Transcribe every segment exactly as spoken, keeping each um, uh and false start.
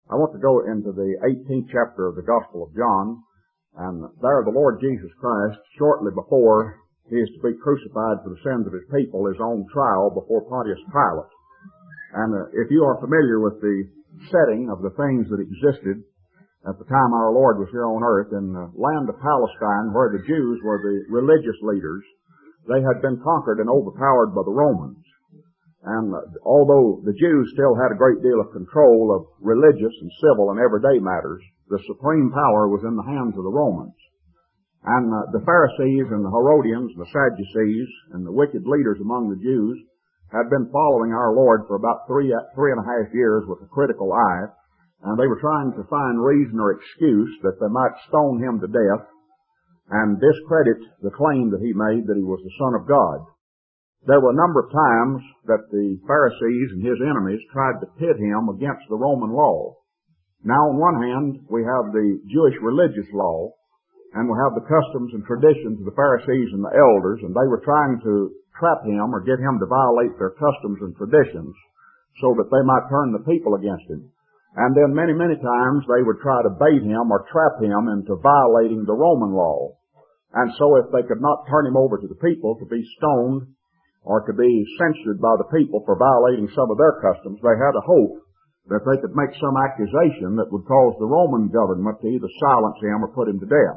I want to go into the eighteenth chapter of the Gospel of John, and there the Lord Jesus Christ, shortly before he is to be crucified for the sins of his people, is on trial before Pontius Pilate. And uh, if you are familiar with the setting of the things that existed at the time our Lord was here on earth in the land of Palestine, where the Jews were the religious leaders, they had been conquered and overpowered by the Romans. And uh, although the Jews still had a great deal of control of religious and civil and everyday matters, the supreme power was in the hands of the Romans. And uh, the Pharisees and the Herodians and the Sadducees and the wicked leaders among the Jews had been following our Lord for about three, three and a half years with a critical eye, and they were trying to find reason or excuse that they might stone him to death and discredit the claim that he made that he was the Son of God. There were a number of times that the Pharisees and his enemies tried to pit him against the Roman law. Now, on one hand, we have the Jewish religious law, and we have the customs and traditions of the Pharisees and the elders, and they were trying to trap him or get him to violate their customs and traditions so that they might turn the people against him. And then many, many times they would try to bait him or trap him into violating the Roman law. And so if they could not turn him over to the people to be stoned or to be censured by the people for violating some of their customs, they had a hope that they could make some accusation that would cause the Roman government to either silence him or put him to death.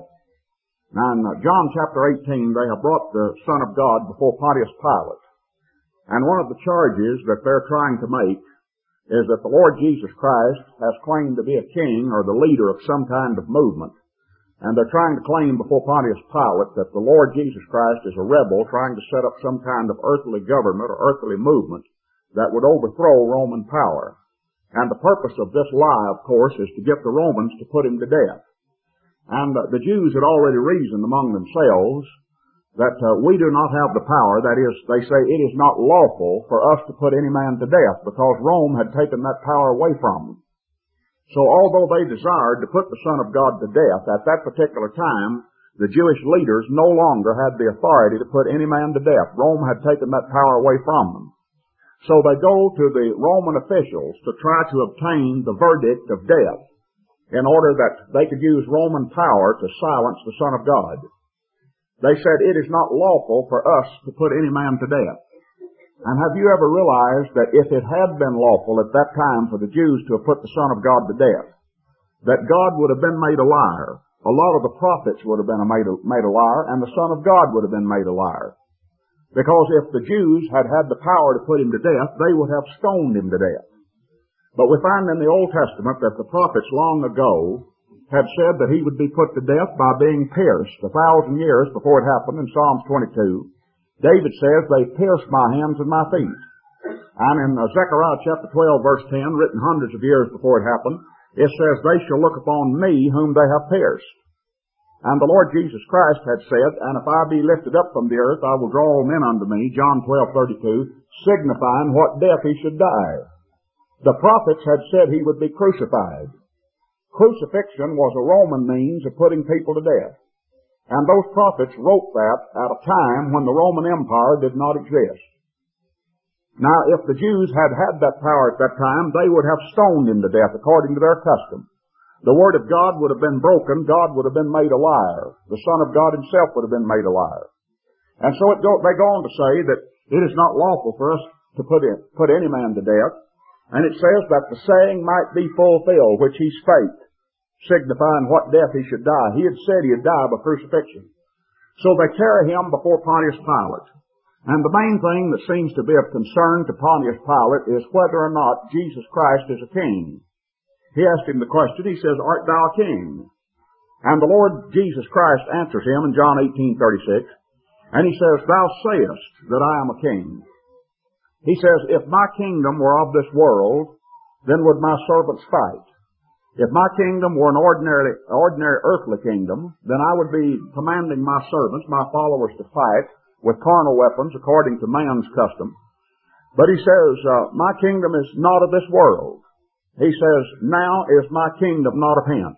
Now in John chapter eighteen, they have brought the Son of God before Pontius Pilate. And one of the charges that they're trying to make is that the Lord Jesus Christ has claimed to be a king or the leader of some kind of movement. And they're trying to claim before Pontius Pilate that the Lord Jesus Christ is a rebel trying to set up some kind of earthly government or earthly movement that would overthrow Roman power. And the purpose of this lie, of course, is to get the Romans to put him to death. And uh, the Jews had already reasoned among themselves that uh, we do not have the power. That is, they say it is not lawful for us to put any man to death because Rome had taken that power away from them. So although they desired to put the Son of God to death, at that particular time, the Jewish leaders no longer had the authority to put any man to death. Rome had taken that power away from them. So they go to the Roman officials to try to obtain the verdict of death in order that they could use Roman power to silence the Son of God. They said, it is not lawful for us to put any man to death. And have you ever realized that if it had been lawful at that time for the Jews to have put the Son of God to death, that God would have been made a liar? A lot of the prophets would have been made a, made a liar, and the Son of God would have been made a liar. Because if the Jews had had the power to put him to death, they would have stoned him to death. But we find in the Old Testament that the prophets long ago had said that he would be put to death by being pierced. A thousand years before it happened in Psalms twenty-two, David says, they pierced my hands and my feet. And in uh, Zechariah chapter twelve, verse ten, written hundreds of years before it happened, it says, they shall look upon me whom they have pierced. And the Lord Jesus Christ had said, and if I be lifted up from the earth, I will draw all men unto me, John twelve thirty-two, signifying what death he should die. The prophets had said he would be crucified. Crucifixion was a Roman means of putting people to death. And those prophets wrote that at a time when the Roman Empire did not exist. Now, if the Jews had had that power at that time, they would have stoned him to death according to their custom. The Word of God would have been broken. God would have been made a liar. The Son of God himself would have been made a liar. And so it go, they go on to say that it is not lawful for us to put, in, put any man to death. And it says that the saying might be fulfilled, which he spake, signifying what death he should die. He had said he'd die by crucifixion. So they carry him before Pontius Pilate. And the main thing that seems to be of concern to Pontius Pilate is whether or not Jesus Christ is a king. He asked him the question, he says, art thou a king? And the Lord Jesus Christ answers him in John eighteen thirty-six, and he says, thou sayest that I am a king. He says, if my kingdom were of this world, then would my servants fight. If my kingdom were an ordinary, ordinary earthly kingdom, then I would be commanding my servants, my followers, to fight with carnal weapons according to man's custom. But he says, uh, my kingdom is not of this world. He says, now is my kingdom not of hence.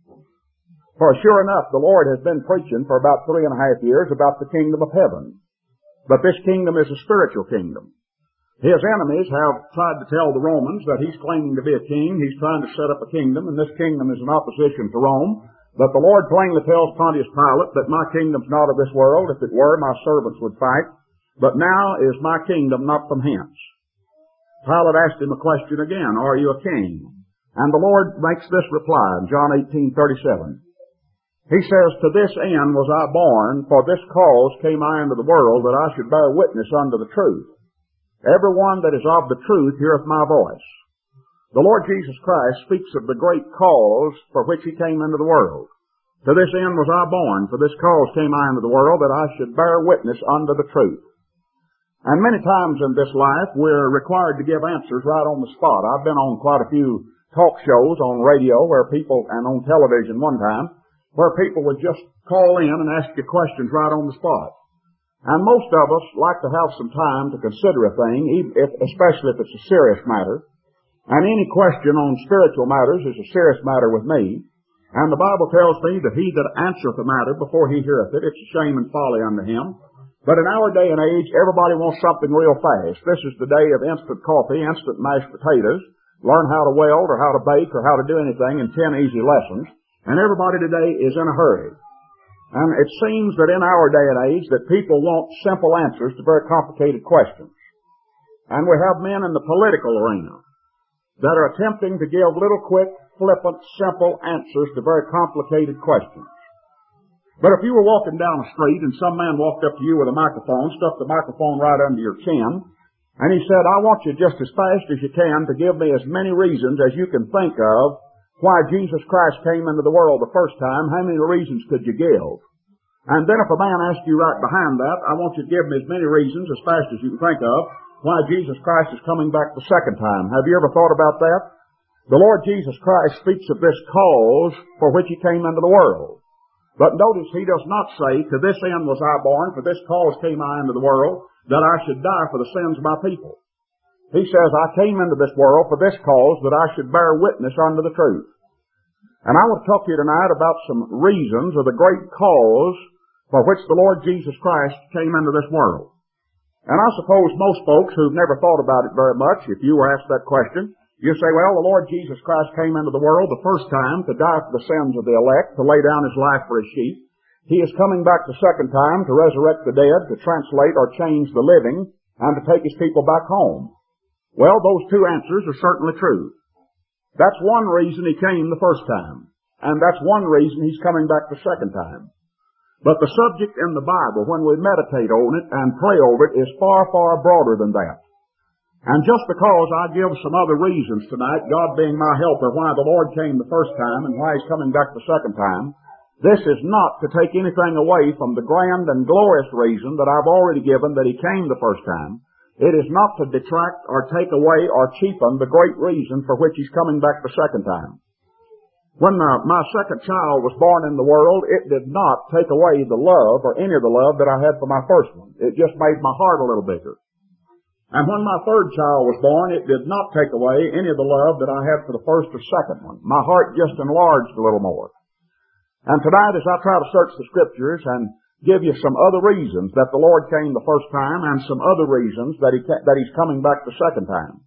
For sure enough, the Lord has been preaching for about three and a half years about the kingdom of heaven. But this kingdom is a spiritual kingdom. His enemies have tried to tell the Romans that he's claiming to be a king. He's trying to set up a kingdom, and this kingdom is in opposition to Rome. But the Lord plainly tells Pontius Pilate that my kingdom's not of this world. If it were, my servants would fight. But now is my kingdom not from hence. Pilate asked him a question again, are you a king? And the Lord makes this reply in John eighteen thirty-seven. He says, to this end was I born, for this cause came I into the world, that I should bear witness unto the truth. Every one that is of the truth heareth my voice. The Lord Jesus Christ speaks of the great cause for which he came into the world. To this end was I born, for this cause came I into the world, that I should bear witness unto the truth. And many times in this life, we're required to give answers right on the spot. I've been on quite a few talk shows on radio where people, and on television one time, where people would just call in and ask you questions right on the spot. And most of us like to have some time to consider a thing, especially if it's a serious matter. And any question on spiritual matters is a serious matter with me. And the Bible tells me that he that answereth the matter before he heareth it, it's a shame and folly unto him. But in our day and age, everybody wants something real fast. This is the day of instant coffee, instant mashed potatoes, learn how to weld or how to bake or how to do anything in ten easy lessons. And everybody today is in a hurry. And it seems that in our day and age that people want simple answers to very complicated questions. And we have men in the political arena that are attempting to give little quick, flippant, simple answers to very complicated questions. But if you were walking down the street and some man walked up to you with a microphone, stuck the microphone right under your chin, and he said, I want you just as fast as you can to give me as many reasons as you can think of why Jesus Christ came into the world the first time, how many reasons could you give? And then if a man asked you right behind that, I want you to give me as many reasons as fast as you can think of why Jesus Christ is coming back the second time. Have you ever thought about that? The Lord Jesus Christ speaks of this cause for which he came into the world. But notice he does not say, to this end was I born, for this cause came I into the world, that I should die for the sins of my people. He says, I came into this world for this cause, that I should bear witness unto the truth. And I want to talk to you tonight about some reasons of the great cause for which the Lord Jesus Christ came into this world. And I suppose most folks who've never thought about it very much, if you were asked that question, you say, well, the Lord Jesus Christ came into the world the first time to die for the sins of the elect, to lay down his life for his sheep. He is coming back the second time to resurrect the dead, to translate or change the living, and to take his people back home. Well, those two answers are certainly true. That's one reason he came the first time. And that's one reason he's coming back the second time. But the subject in the Bible, when we meditate on it and pray over it, is far, far broader than that. And just because I give some other reasons tonight, God being my helper, why the Lord came the first time and why he's coming back the second time, this is not to take anything away from the grand and glorious reason that I've already given that he came the first time. It is not to detract or take away or cheapen the great reason for which he's coming back the second time. When uh, my second child was born in the world, it did not take away the love or any of the love that I had for my first one. It just made my heart a little bigger. And when my third child was born, it did not take away any of the love that I had for the first or second one. My heart just enlarged a little more. And tonight, as I try to search the Scriptures and give you some other reasons that the Lord came the first time and some other reasons that, he ca- that he's coming back the second time,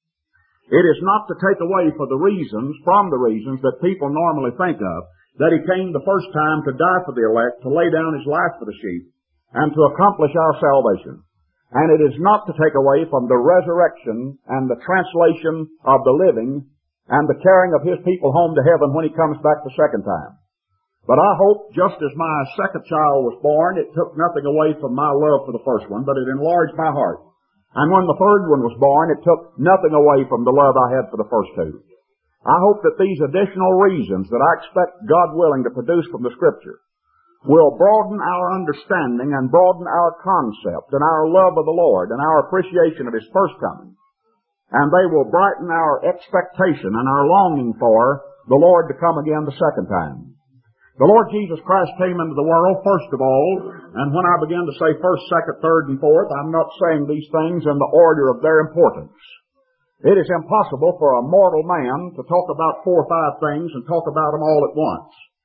it is not to take away for the reasons, from the reasons that people normally think of, that he came the first time to die for the elect, to lay down his life for the sheep, and to accomplish our salvation. And it is not to take away from the resurrection and the translation of the living and the carrying of his people home to heaven when he comes back the second time. But I hope, just as my second child was born, it took nothing away from my love for the first one, but it enlarged my heart. And when the third one was born, it took nothing away from the love I had for the first two. I hope that these additional reasons that I expect God willing to produce from the Scripture will broaden our understanding and broaden our concept and our love of the Lord and our appreciation of his first coming. And they will brighten our expectation and our longing for the Lord to come again the second time. The Lord Jesus Christ came into the world, first of all, and when I begin to say first, second, third, and fourth, I'm not saying these things in the order of their importance. It is impossible for a mortal man to talk about four or five things and talk about them all at once.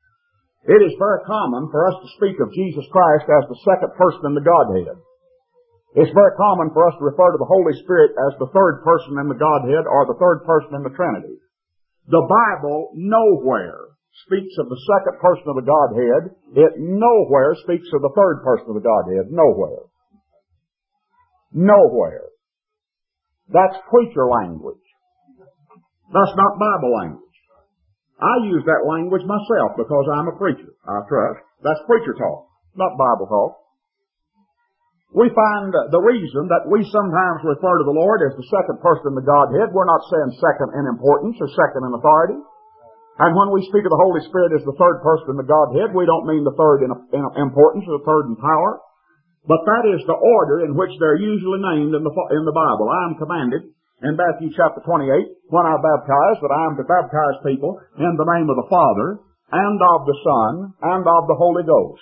It is very common for us to speak of Jesus Christ as the second person in the Godhead. It's very common for us to refer to the Holy Spirit as the third person in the Godhead or the third person in the Trinity. The Bible nowhere speaks of the second person of the Godhead. It nowhere speaks of the third person of the Godhead. Nowhere. Nowhere. That's preacher language. That's not Bible language. I use that language myself because I'm a preacher, I trust. That's preacher talk, not Bible talk. We find the reason that we sometimes refer to the Lord as the second person in the Godhead. We're not saying second in importance or second in authority. And when we speak of the Holy Spirit as the third person in the Godhead, we don't mean the third in, in importance or the third in power. But that is the order in which they're usually named in the, in the Bible. I am commanded in Matthew chapter twenty-eight, when I baptize, that I am to baptize people in the name of the Father, and of the Son, and of the Holy Ghost.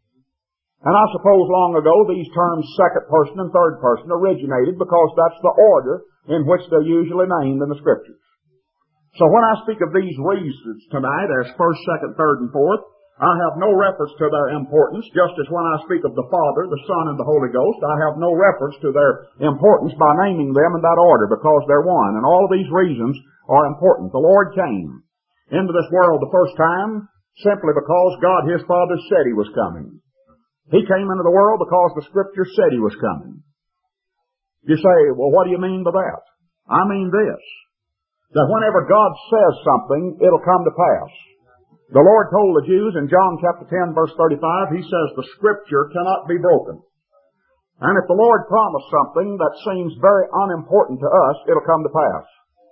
And I suppose long ago these terms second person and third person originated because that's the order in which they're usually named in the Scriptures. So when I speak of these reasons tonight as first, second, third, and fourth, I have no reference to their importance, just as when I speak of the Father, the Son, and the Holy Ghost, I have no reference to their importance by naming them in that order, because they're one. And all of these reasons are important. The Lord came into this world the first time simply because God, His Father, said He was coming. He came into the world because the Scripture said He was coming. You say, well, what do you mean by that? I mean this, that whenever God says something, it'll come to pass. The Lord told the Jews in John chapter ten, verse thirty-five, He says the Scripture cannot be broken. And if the Lord promised something that seems very unimportant to us, it'll come to pass.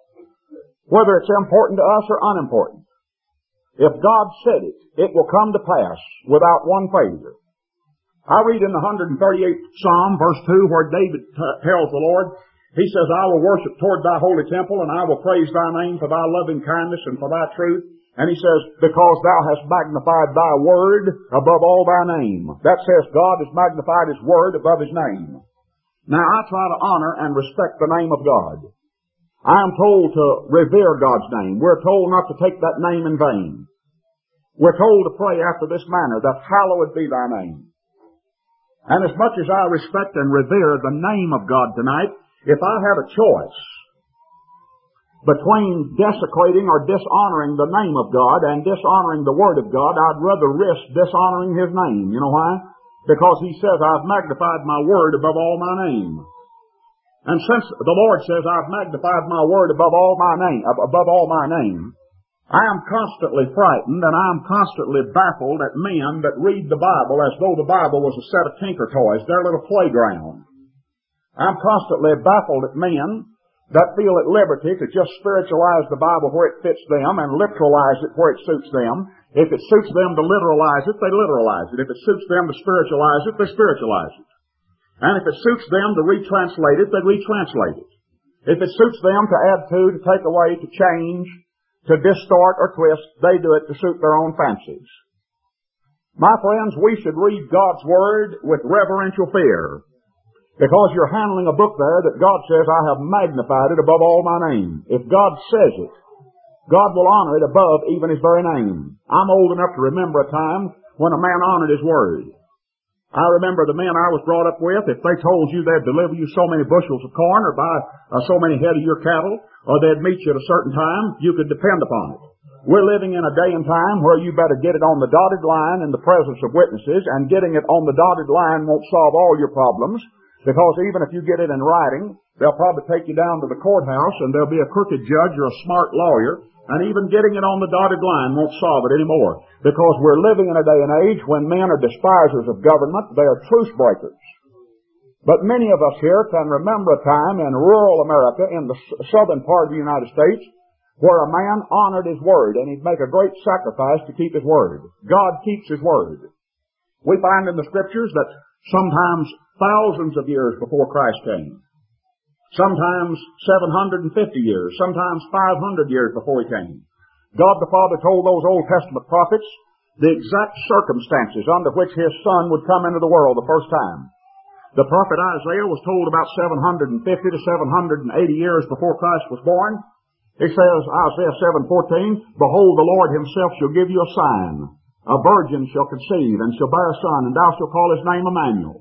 Whether it's important to us or unimportant. If God said it, it will come to pass without one failure. I read in the one hundred thirty-eighth Psalm, verse two, where David t- tells the Lord, he says, I will worship toward thy holy temple, and I will praise thy name for thy loving kindness and for thy truth. And he says, because thou hast magnified thy word above all thy name. That says God has magnified His word above His name. Now I try to honor and respect the name of God. I am told to revere God's name. We're told not to take that name in vain. We're told to pray after this manner, that hallowed be thy name. And as much as I respect and revere the name of God tonight, if I had a choice between desecrating or dishonoring the name of God and dishonoring the Word of God, I'd rather risk dishonoring His name. You know why? Because He says, I've magnified my Word above all my name. And since the Lord says, I've magnified my Word above all my name, above all my name, I am constantly frightened and I am constantly baffled at men that read the Bible as though the Bible was a set of tinker toys, their little playground. I'm constantly baffled at men that feel at liberty to just spiritualize the Bible where it fits them and literalize it where it suits them. If it suits them to literalize it, they literalize it. If it suits them to spiritualize it, they spiritualize it. And if it suits them to retranslate it, they retranslate it. If it suits them to add to, to take away, to change, to distort or twist, they do it to suit their own fancies. My friends, we should read God's Word with reverential fear, because you're handling a book there that God says, I have magnified it above all my name. If God says it, God will honor it above even His very name. I'm old enough to remember a time when a man honored His word. I remember the men I was brought up with, if they told you they'd deliver you so many bushels of corn or buy uh, so many head of your cattle, or they'd meet you at a certain time, you could depend upon it. We're living in a day and time where you better get it on the dotted line in the presence of witnesses, and getting it on the dotted line won't solve all your problems. Because even if you get it in writing, they'll probably take you down to the courthouse and there'll be a crooked judge or a smart lawyer, and even getting it on the dotted line won't solve it anymore. Because we're living in a day and age when men are despisers of government, they are truce breakers. But many of us here can remember a time in rural America, in the southern part of the United States, where a man honored his word, and he'd make a great sacrifice to keep his word. God keeps His word. We find in the Scriptures that sometimes thousands of years before Christ came, sometimes seven hundred fifty years, sometimes five hundred years before He came, God the Father told those Old Testament prophets the exact circumstances under which His Son would come into the world the first time. The prophet Isaiah was told about seven hundred fifty to seven hundred eighty years before Christ was born. It says, Isaiah seven fourteen, Behold, the Lord Himself shall give you a sign. A virgin shall conceive, and shall bear a son, and thou shalt call his name Emmanuel.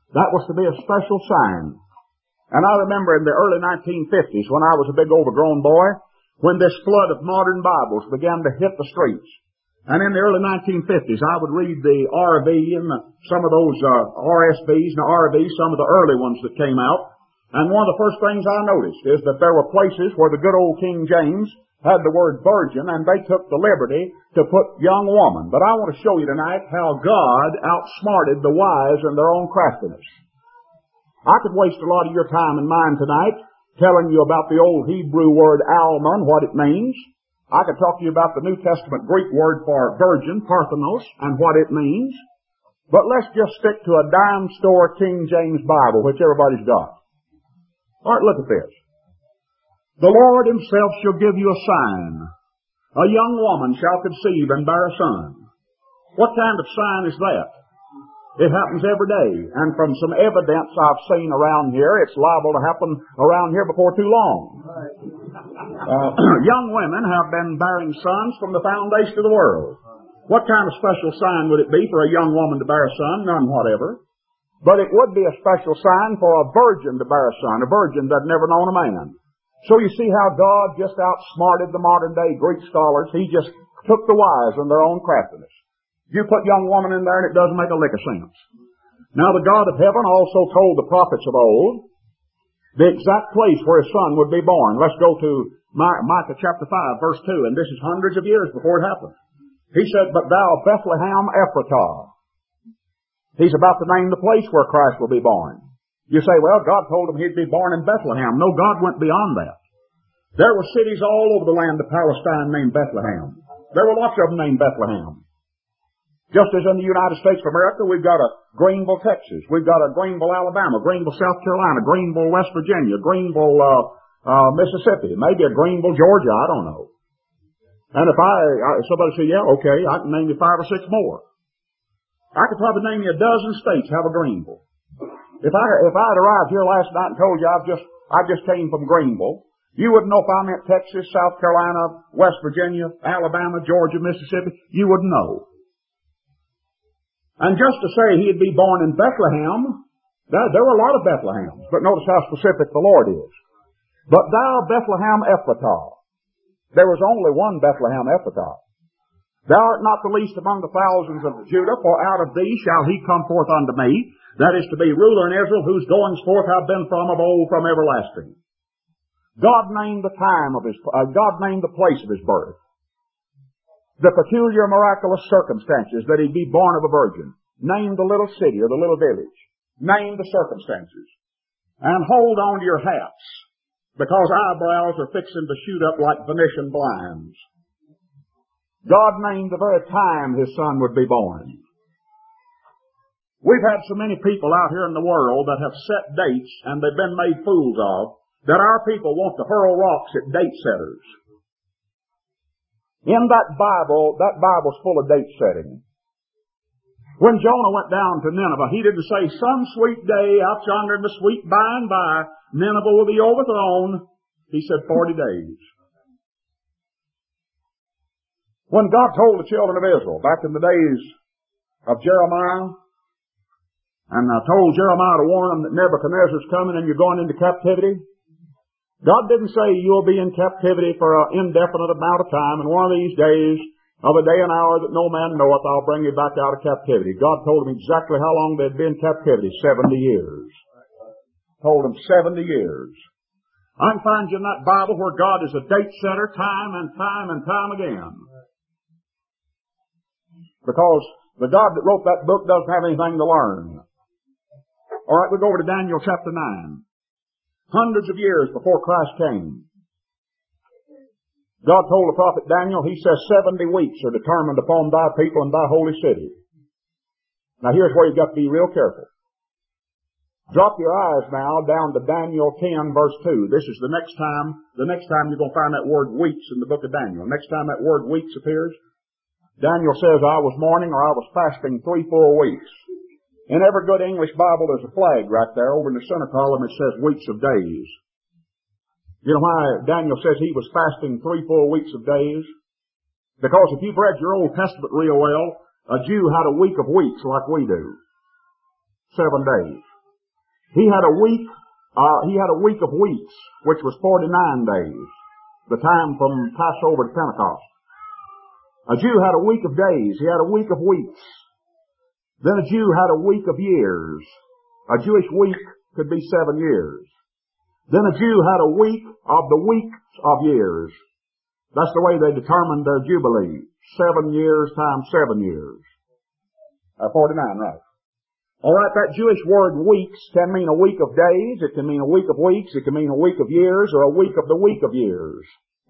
That was to be a special sign. And I remember in the early nineteen fifties, when I was a big overgrown boy, when this flood of modern Bibles began to hit the streets. And in the early nineteen fifties, I would read the R V and the, some of those uh, R S Vs and the R Vs, some of the early ones that came out. And one of the first things I noticed is that there were places where the good old King James had the word virgin, and they took the liberty to put young woman. But I want to show you tonight how God outsmarted the wise in their own craftiness. I could waste a lot of your time and mine tonight telling you about the old Hebrew word alma and what it means. I could talk to you about the New Testament Greek word for virgin, parthenos, and what it means. But let's just stick to a dime store King James Bible, which everybody's got. All right, look at this. The Lord himself shall give you a sign. A young woman shall conceive and bear a son. What kind of sign is that? It happens every day. And from some evidence I've seen around here, it's liable to happen around here before too long. Uh, young women have been bearing sons from the foundation of the world. What kind of special sign would it be for a young woman to bear a son? None whatever. But it would be a special sign for a virgin to bear a son, a virgin that had never known a man. So you see how God just outsmarted the modern day Greek scholars. He just took the wise in their own craftiness. You put young woman in there and it doesn't make a lick of sense. Now the God of heaven also told the prophets of old the exact place where his son would be born. Let's go to Micah chapter five, verse two, and this is hundreds of years before it happened. He said, "But thou Bethlehem Ephratah." He's about to name the place where Christ will be born. You say, well, God told him he'd be born in Bethlehem. No, God went beyond that. There were cities all over the land of Palestine named Bethlehem. There were lots of them named Bethlehem. Just as in the United States of America, we've got a Greenville, Texas. We've got a Greenville, Alabama, Greenville, South Carolina, Greenville, West Virginia, Greenville, uh, uh, Mississippi, maybe a Greenville, Georgia, I don't know. And if I, I somebody say, yeah, okay, I can name you five or six more. I could probably name you a dozen states have a Greenville. If I, if I had arrived here last night and told you I've just, I just came from Greenville, you wouldn't know if I meant Texas, South Carolina, West Virginia, Alabama, Georgia, Mississippi. You wouldn't know. And just to say he'd be born in Bethlehem, there, there were a lot of Bethlehems, but notice how specific the Lord is. But thou Bethlehem Ephratah. There was only one Bethlehem Ephratah. Thou art not the least among the thousands of Judah, for out of thee shall he come forth unto me, that is to be ruler in Israel, whose goings forth have been from of old, from everlasting. God named the time of his, uh, God named the place of his birth. The peculiar miraculous circumstances that he'd be born of a virgin. Named the little city or the little village. Named the circumstances. And hold on to your hats, because eyebrows are fixing to shoot up like Venetian blinds. God named the very time his son would be born. We've had so many people out here in the world that have set dates and they've been made fools of, that our people want to hurl rocks at date setters. In that Bible, that Bible's full of date setting. When Jonah went down to Nineveh, he didn't say, some sweet day out yonder in the sweet by and by, Nineveh will be overthrown. He said forty days. When God told the children of Israel, back in the days of Jeremiah, and uh, told Jeremiah to warn them that Nebuchadnezzar's coming and you're going into captivity, God didn't say you'll be in captivity for an indefinite amount of time, and one of these days, of a day and hour that no man knoweth, I'll bring you back out of captivity. God told them exactly how long they'd be in captivity, seventy years. Told them seventy years. I can find you in that Bible where God is a date setter time and time and time again. Because the God that wrote that book doesn't have anything to learn. All right, we go over to Daniel chapter nine. Hundreds of years before Christ came, God told the prophet Daniel, he says seventy weeks are determined upon thy people and thy holy city. Now here's where you've got to be real careful. Drop your eyes now down to Daniel ten verse two. This is the next time, the next time you're going to find that word weeks in the book of Daniel. Next time that word weeks appears, Daniel says, I was mourning or I was fasting three full weeks. In every good English Bible, there's a flag right there. Over in the center column, it says weeks of days. You know why Daniel says he was fasting three full weeks of days? Because if you've read your Old Testament real well, a Jew had a week of weeks like we do. Seven days. He had a week, uh, he had a week of weeks, which was forty-nine days, the time from Passover to Pentecost. A Jew had a week of days. He had a week of weeks. Then a Jew had a week of years. A Jewish week could be seven years. Then a Jew had a week of the weeks of years. That's the way they determined their Jubilee. Seven years times seven years. Uh, forty-nine, right. All right, that Jewish word weeks can mean a week of days, it can mean a week of weeks, it can mean a week of years, or a week of the week of years.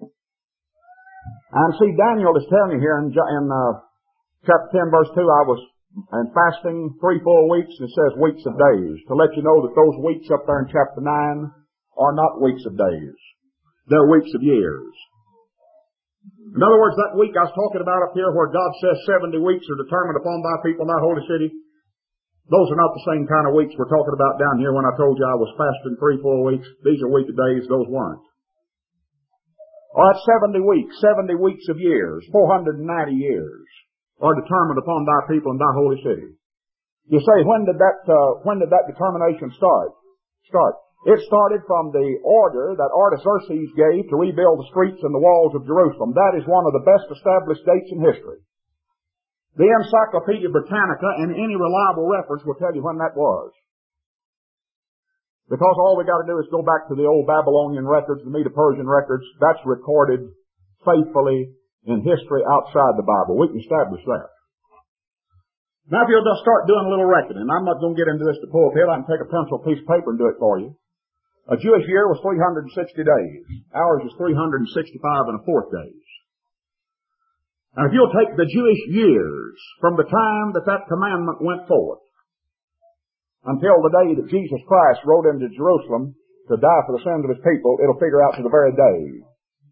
And see, Daniel is telling you here in, in uh, chapter ten, verse two, I was and fasting three full weeks, and it says weeks of days, to let you know that those weeks up there in chapter nine are not weeks of days. They're weeks of years. In other words, that week I was talking about up here where God says seventy weeks are determined upon thy people in thy holy city, those are not the same kind of weeks we're talking about down here when I told you I was fasting three full weeks. These are week of days, those weren't. All right, seventy weeks, seventy weeks of years, four hundred ninety years are determined upon thy people in thy holy city. You say, when did that, uh, when did that determination start? Start. It started from the order that Artaxerxes gave to rebuild the streets and the walls of Jerusalem. That is one of the best established dates in history. The Encyclopedia Britannica and any reliable reference will tell you when that was. Because all we got to do is go back to the old Babylonian records, the Medo-Persian records. That's recorded faithfully in history outside the Bible. We can establish that. Now, if you'll just start doing a little reckoning, I'm not going to get into this to pulpit. I can take a pencil, piece of paper, and do it for you. A Jewish year was three hundred sixty days. Ours is three hundred sixty-five and a fourth days. And if you'll take the Jewish years from the time that that commandment went forth until the day that Jesus Christ rode into Jerusalem to die for the sins of his people, it'll figure out to the very day.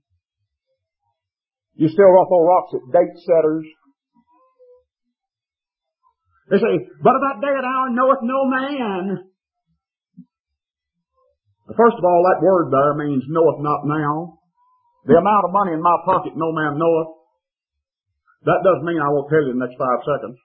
You still want to throw rocks at date setters? They say, but of that day and hour knoweth no man. First of all, that word there means knoweth not now. The amount of money in my pocket no man knoweth. That doesn't mean I won't tell you in the next five seconds.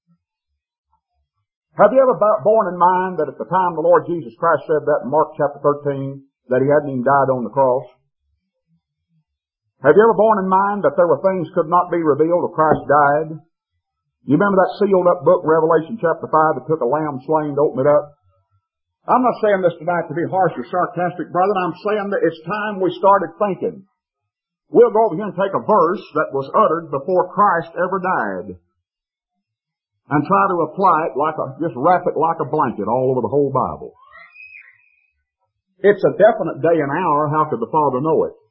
Have you ever borne in mind that at the time the Lord Jesus Christ said that in Mark chapter thirteen, that he hadn't even died on the cross? Have you ever borne in mind that there were things could not be revealed till Christ died? You remember that sealed up book, Revelation chapter five, that took a lamb slain to open it up? I'm not saying this tonight to be harsh or sarcastic, brother. I'm saying that it's time we started thinking. We'll go over here and take a verse that was uttered before Christ ever died and try to apply it like a, just wrap it like a blanket all over the whole Bible. It's a definite day and hour. How could the Father know it?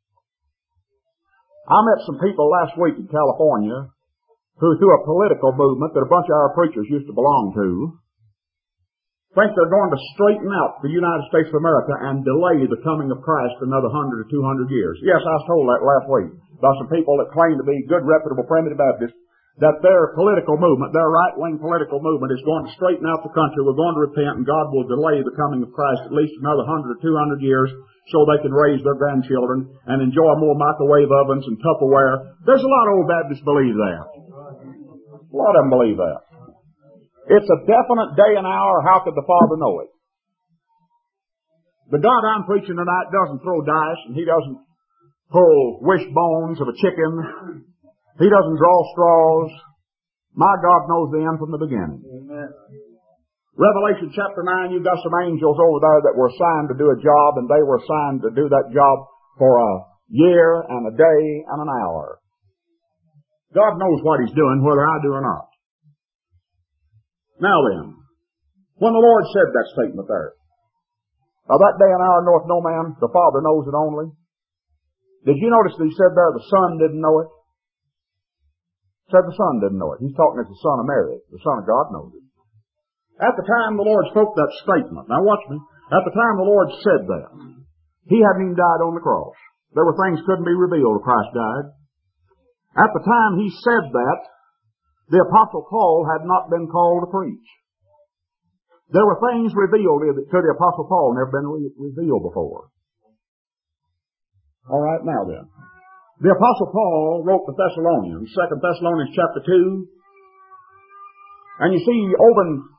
I met some people last week in California who, through a political movement that a bunch of our preachers used to belong to, think they're going to straighten out the United States of America and delay the coming of Christ another hundred or two hundred years. Yes, I was told that last week by some people that claim to be good, reputable primitive Baptists, that their political movement, their right-wing political movement, is going to straighten out the country. We're going to repent, and God will delay the coming of Christ at least another hundred or two hundred years so they can raise their grandchildren and enjoy more microwave ovens and Tupperware. There's a lot of old Baptists believe that. A lot of them believe that. It's a definite day and hour. How could the Father know it? The God I'm preaching tonight doesn't throw dice, and he doesn't pull wishbones of a chicken. He doesn't draw straws. My God knows the end from the beginning. Amen. Revelation chapter nine, you've got some angels over there that were assigned to do a job, and they were assigned to do that job for a year and a day and an hour. God knows what he's doing, whether I do or not. Now then, when the Lord said that statement there, of that day and hour knoweth no man, the Father knows it only. Did you notice that he said there the Son didn't know it? Said the Son didn't know it. He's talking as the Son of Mary. The Son of God knows it. At the time the Lord spoke that statement, now watch me, at the time the Lord said that, he hadn't even died on the cross. There were things couldn't be revealed till Christ died. At the time he said that, the Apostle Paul had not been called to preach. There were things revealed to the Apostle Paul never been re- revealed before. All right, now then. The Apostle Paul wrote the Thessalonians, Second Thessalonians chapter two. And you see, over in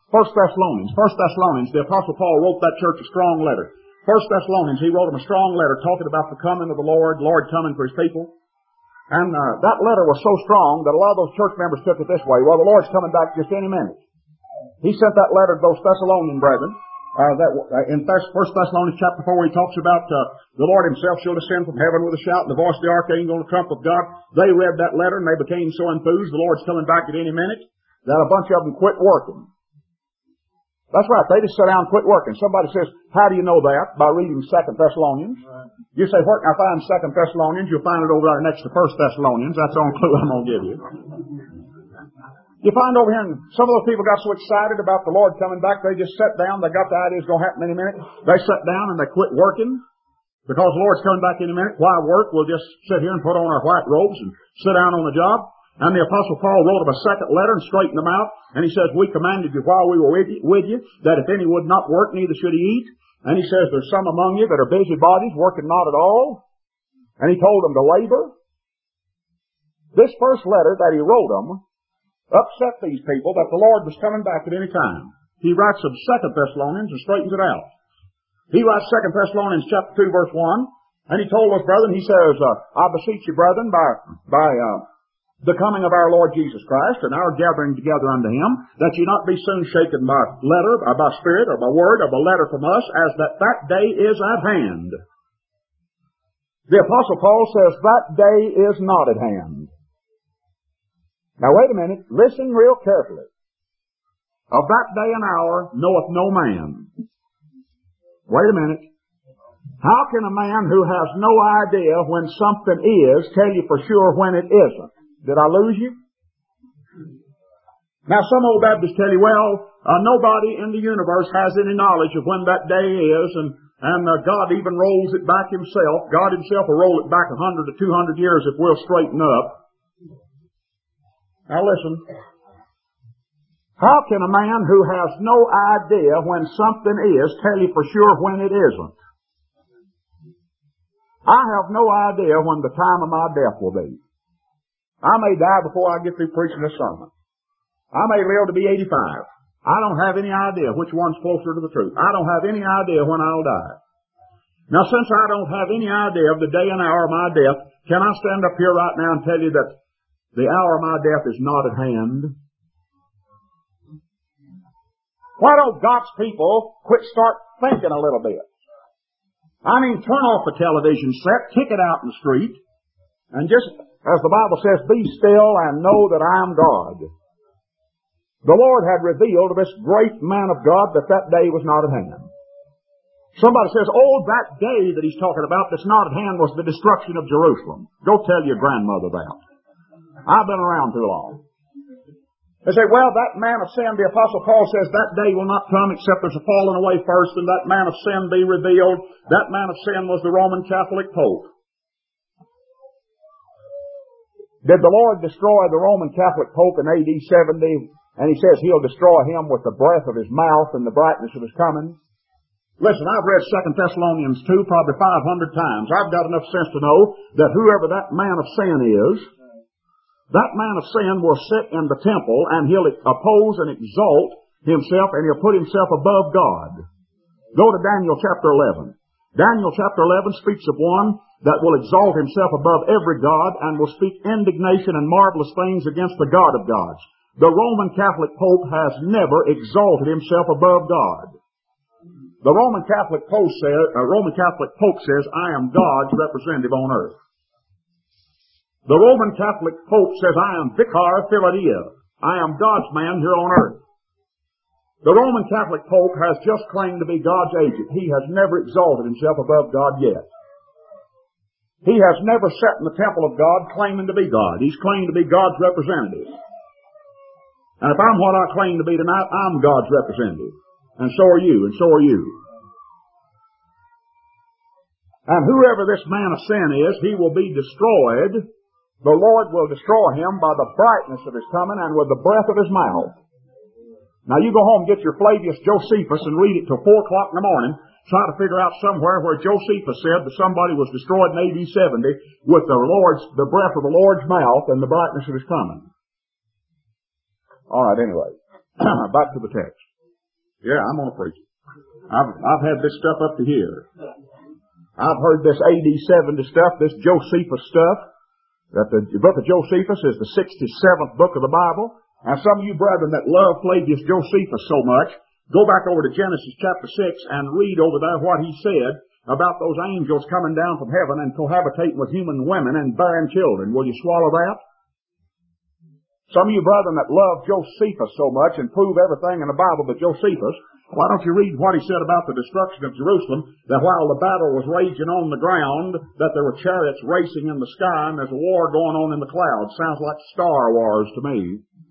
First Thessalonians. First Thessalonians, the Apostle Paul wrote that church a strong letter. First Thessalonians, he wrote them a strong letter talking about the coming of the Lord, Lord coming for His people. And uh, that letter was so strong that a lot of those church members took it this way. Well, the Lord's coming back just any minute. He sent that letter to those Thessalonian brethren. Uh, that uh, in First Thessalonians chapter four, he talks about uh, the Lord Himself shall descend from heaven with a shout and the voice of the archangel and the trump of God. They read that letter and they became so enthused, the Lord's coming back at any minute, that a bunch of them quit working. That's right. They just sit down and quit working. Somebody says, how do you know that? By reading Second Thessalonians. Right. You say, where can I find Second Thessalonians? You'll find it over there next to First Thessalonians. That's the only clue I'm going to give you. You find over here, and some of those people got so excited about the Lord coming back, they just sat down. They got the idea it's going to happen any minute. They sat down and they quit working because the Lord's coming back any minute. Why work? We'll just sit here and put on our white robes and sit down on the job. And the Apostle Paul wrote them a second letter and straightened them out. And he says, we commanded you while we were with you, with you, that if any would not work, neither should he eat. And he says, there's some among you that are busybodies, working not at all. And he told them to labor. This first letter that he wrote them upset these people that the Lord was coming back at any time. He writes of Second Thessalonians and straightens it out. He writes Second Thessalonians chapter two, verse one. And he told us, brethren, he says, uh, I beseech you, brethren, by, by, uh, the coming of our Lord Jesus Christ and our gathering together unto Him, that ye not be soon shaken by letter, or by spirit, or by word, or by letter from us, as that that day is at hand. The Apostle Paul says that day is not at hand. Now wait a minute, listen real carefully. Of that day and hour knoweth no man. Wait a minute. How can a man who has no idea when something is tell you for sure when it isn't? Did I lose you? Now some old Baptists tell you, well, uh, nobody in the universe has any knowledge of when that day is, and, and uh, God even rolls it back Himself. God Himself will roll it back a hundred to two hundred years if we'll straighten up. Now listen. How can a man who has no idea when something is tell you for sure when it isn't? I have no idea when the time of my death will be. I may die before I get through preaching this sermon. I may live to be eighty-five. I don't have any idea which one's closer to the truth. I don't have any idea when I'll die. Now, since I don't have any idea of the day and hour of my death, can I stand up here right now and tell you that the hour of my death is not at hand? Why don't God's people quit start thinking a little bit? I mean, turn off the television set, kick it out in the street, and just, as the Bible says, be still and know that I am God. The Lord had revealed to this great man of God that that day was not at hand. Somebody says, oh, that day that he's talking about that's not at hand was the destruction of Jerusalem. Go tell your grandmother that. I've been around too long. They say, well, that man of sin, the Apostle Paul says, that day will not come except there's a falling away first and that man of sin be revealed. That man of sin was the Roman Catholic Pope. Did the Lord destroy the Roman Catholic Pope in A D seventy? And He says He'll destroy him with the breath of His mouth and the brightness of His coming? Listen, I've read Second Thessalonians two probably five hundred times. I've got enough sense to know that whoever that man of sin is, that man of sin will sit in the temple and he'll oppose and exalt himself and he'll put himself above God. Go to Daniel chapter eleven. Daniel chapter eleven speaks of one that will exalt himself above every god and will speak indignation and marvelous things against the God of gods. The Roman Catholic Pope has never exalted himself above God. The Roman Catholic Pope says, uh, Roman Catholic Pope says, I am God's representative on earth. The Roman Catholic Pope says, I am Vicar Philadelphia. I am God's man here on earth. The Roman Catholic Pope has just claimed to be God's agent. He has never exalted himself above God yet. He has never sat in the temple of God claiming to be God. He's claimed to be God's representative. And if I'm what I claim to be tonight, I'm God's representative. And so are you, and so are you. And whoever this man of sin is, he will be destroyed. The Lord will destroy him by the brightness of His coming and with the breath of His mouth. Now you go home and get your Flavius Josephus and read it till four o'clock in the morning. Try to figure out somewhere where Josephus said that somebody was destroyed in A D seventy with the Lord's, the breath of the Lord's mouth and the brightness of His coming. All right, anyway, back to the text. Yeah, I'm going to preach it. I've, I've had this stuff up to here. I've heard this A D seventy stuff, this Josephus stuff, that the book of Josephus is the sixty-seventh book of the Bible. And some of you brethren that love Flavius Josephus so much, go back over to Genesis chapter six and read over there what he said about those angels coming down from heaven and cohabitating with human women and bearing children. Will you swallow that? Some of you brethren that love Josephus so much and prove everything in the Bible but Josephus, why don't you read what he said about the destruction of Jerusalem, that while the battle was raging on the ground, that there were chariots racing in the sky and there's a war going on in the clouds. Sounds like Star Wars to me.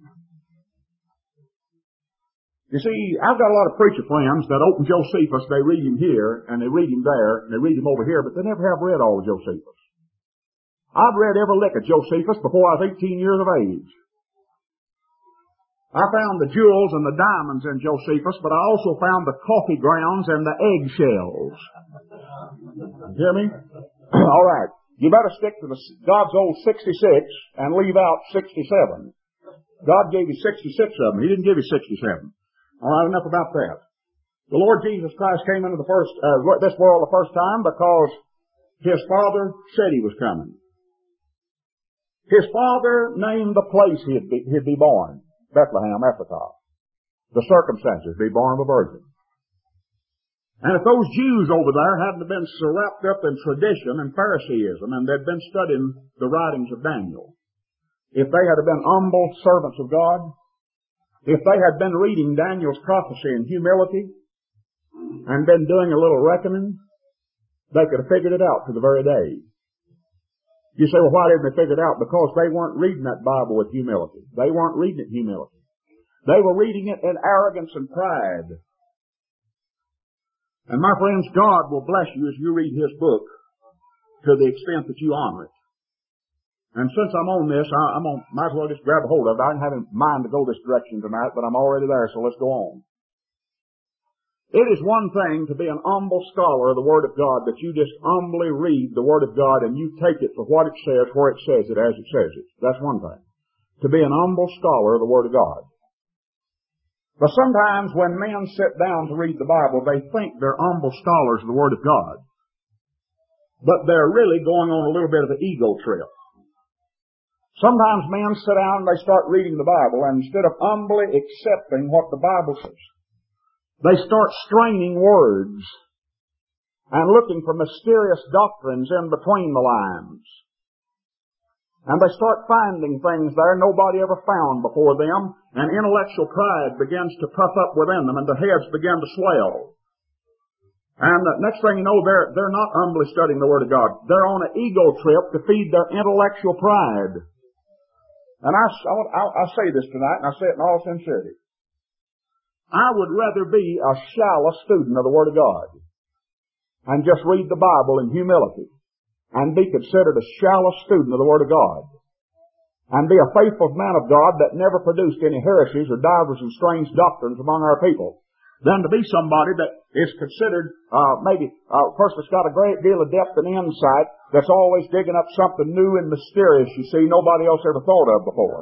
You see, I've got a lot of preacher friends that open Josephus, they read him here, and they read him there, and they read him over here, but they never have read all of Josephus. I've read every lick of Josephus before I was eighteen years of age. I found the jewels and the diamonds in Josephus, but I also found the coffee grounds and the eggshells. You hear me? All right. You better stick to the God's old sixty-six and leave out sixty-seven. God gave you sixty-six of them. He didn't give you sixty-seven. All right, enough about that. The Lord Jesus Christ came into the first, uh, this world the first time because His Father said He was coming. His Father named the place He'd be, he'd be born. Bethlehem, Ephrathah. The circumstances, be born of a virgin. And if those Jews over there hadn't been so wrapped up in tradition and Phariseeism, and they'd been studying the writings of Daniel, if they had been humble servants of God, if they had been reading Daniel's prophecy in humility and been doing a little reckoning, they could have figured it out to the very day. You say, well, why didn't they figure it out? Because they weren't reading that Bible with humility. They weren't reading it in humility. They were reading it in arrogance and pride. And my friends, God will bless you as you read His book to the extent that you honor it. And since I'm on this, I, I'm on, might as well just grab a hold of it. I didn't have in mind to go this direction tonight, but I'm already there, so let's go on. It is one thing to be an humble scholar of the Word of God, that you just humbly read the Word of God and you take it for what it says, where it says it, as it says it. That's one thing. To be an humble scholar of the Word of God. But sometimes when men sit down to read the Bible, they think they're humble scholars of the Word of God. But they're really going on a little bit of an ego trip. Sometimes men sit down and they start reading the Bible, and instead of humbly accepting what the Bible says, they start straining words and looking for mysterious doctrines in between the lines. And they start finding things there nobody ever found before them, and intellectual pride begins to puff up within them, and their heads begin to swell. And the next thing you know, they're, they're not humbly studying the Word of God. They're on an ego trip to feed their intellectual pride. And I, I, I say this tonight, and I say it in all sincerity. I would rather be a shallow student of the Word of God and just read the Bible in humility and be considered a shallow student of the Word of God and be a faithful man of God that never produced any heresies or divers and strange doctrines among our people than to be somebody that is considered uh maybe a person that's got a great deal of depth and insight, that's always digging up something new and mysterious, you see, nobody else ever thought of before.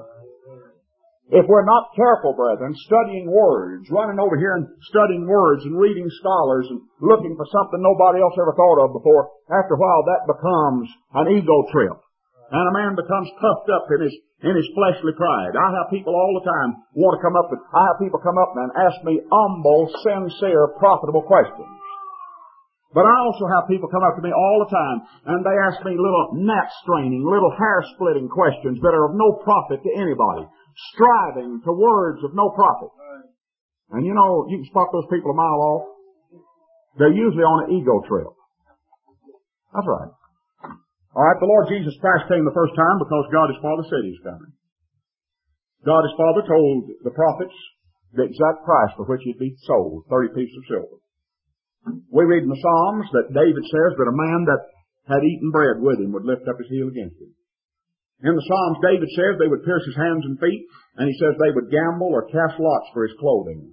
If we're not careful, brethren, studying words, running over here and studying words and reading scholars and looking for something nobody else ever thought of before, after a while that becomes an ego trip. And a man becomes puffed up in his, in his fleshly pride. I have people all the time want to come up and, I have people come up and ask me humble, sincere, profitable questions. But I also have people come up to me all the time and they ask me little gnat straining, little hair splitting questions that are of no profit to anybody. Striving to words of no profit. And you know, you can spot those people a mile off. They're usually on an ego trip. That's right. All right, the Lord Jesus Christ came the first time because God His Father said He was coming. God His Father told the prophets the exact price for which He'd be sold, thirty pieces of silver. We read in the Psalms that David says that a man that had eaten bread with him would lift up his heel against him. In the Psalms, David says they would pierce his hands and feet, and he says they would gamble or cast lots for his clothing.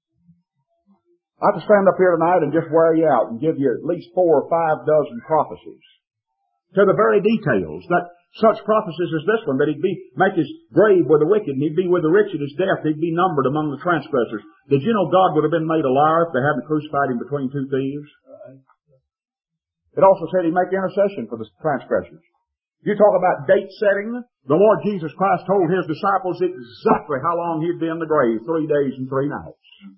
I could stand up here tonight and just wear you out and give you at least four or five dozen prophecies to the very details, that such prophecies as this one, that he'd be, make his grave with the wicked, and he'd be with the rich at his death, he'd be numbered among the transgressors. Did you know God would have been made a liar if they hadn't crucified him between two thieves? It also said he'd make intercession for the transgressors. You talk about date setting, the Lord Jesus Christ told his disciples exactly how long he'd be in the grave, three days and three nights.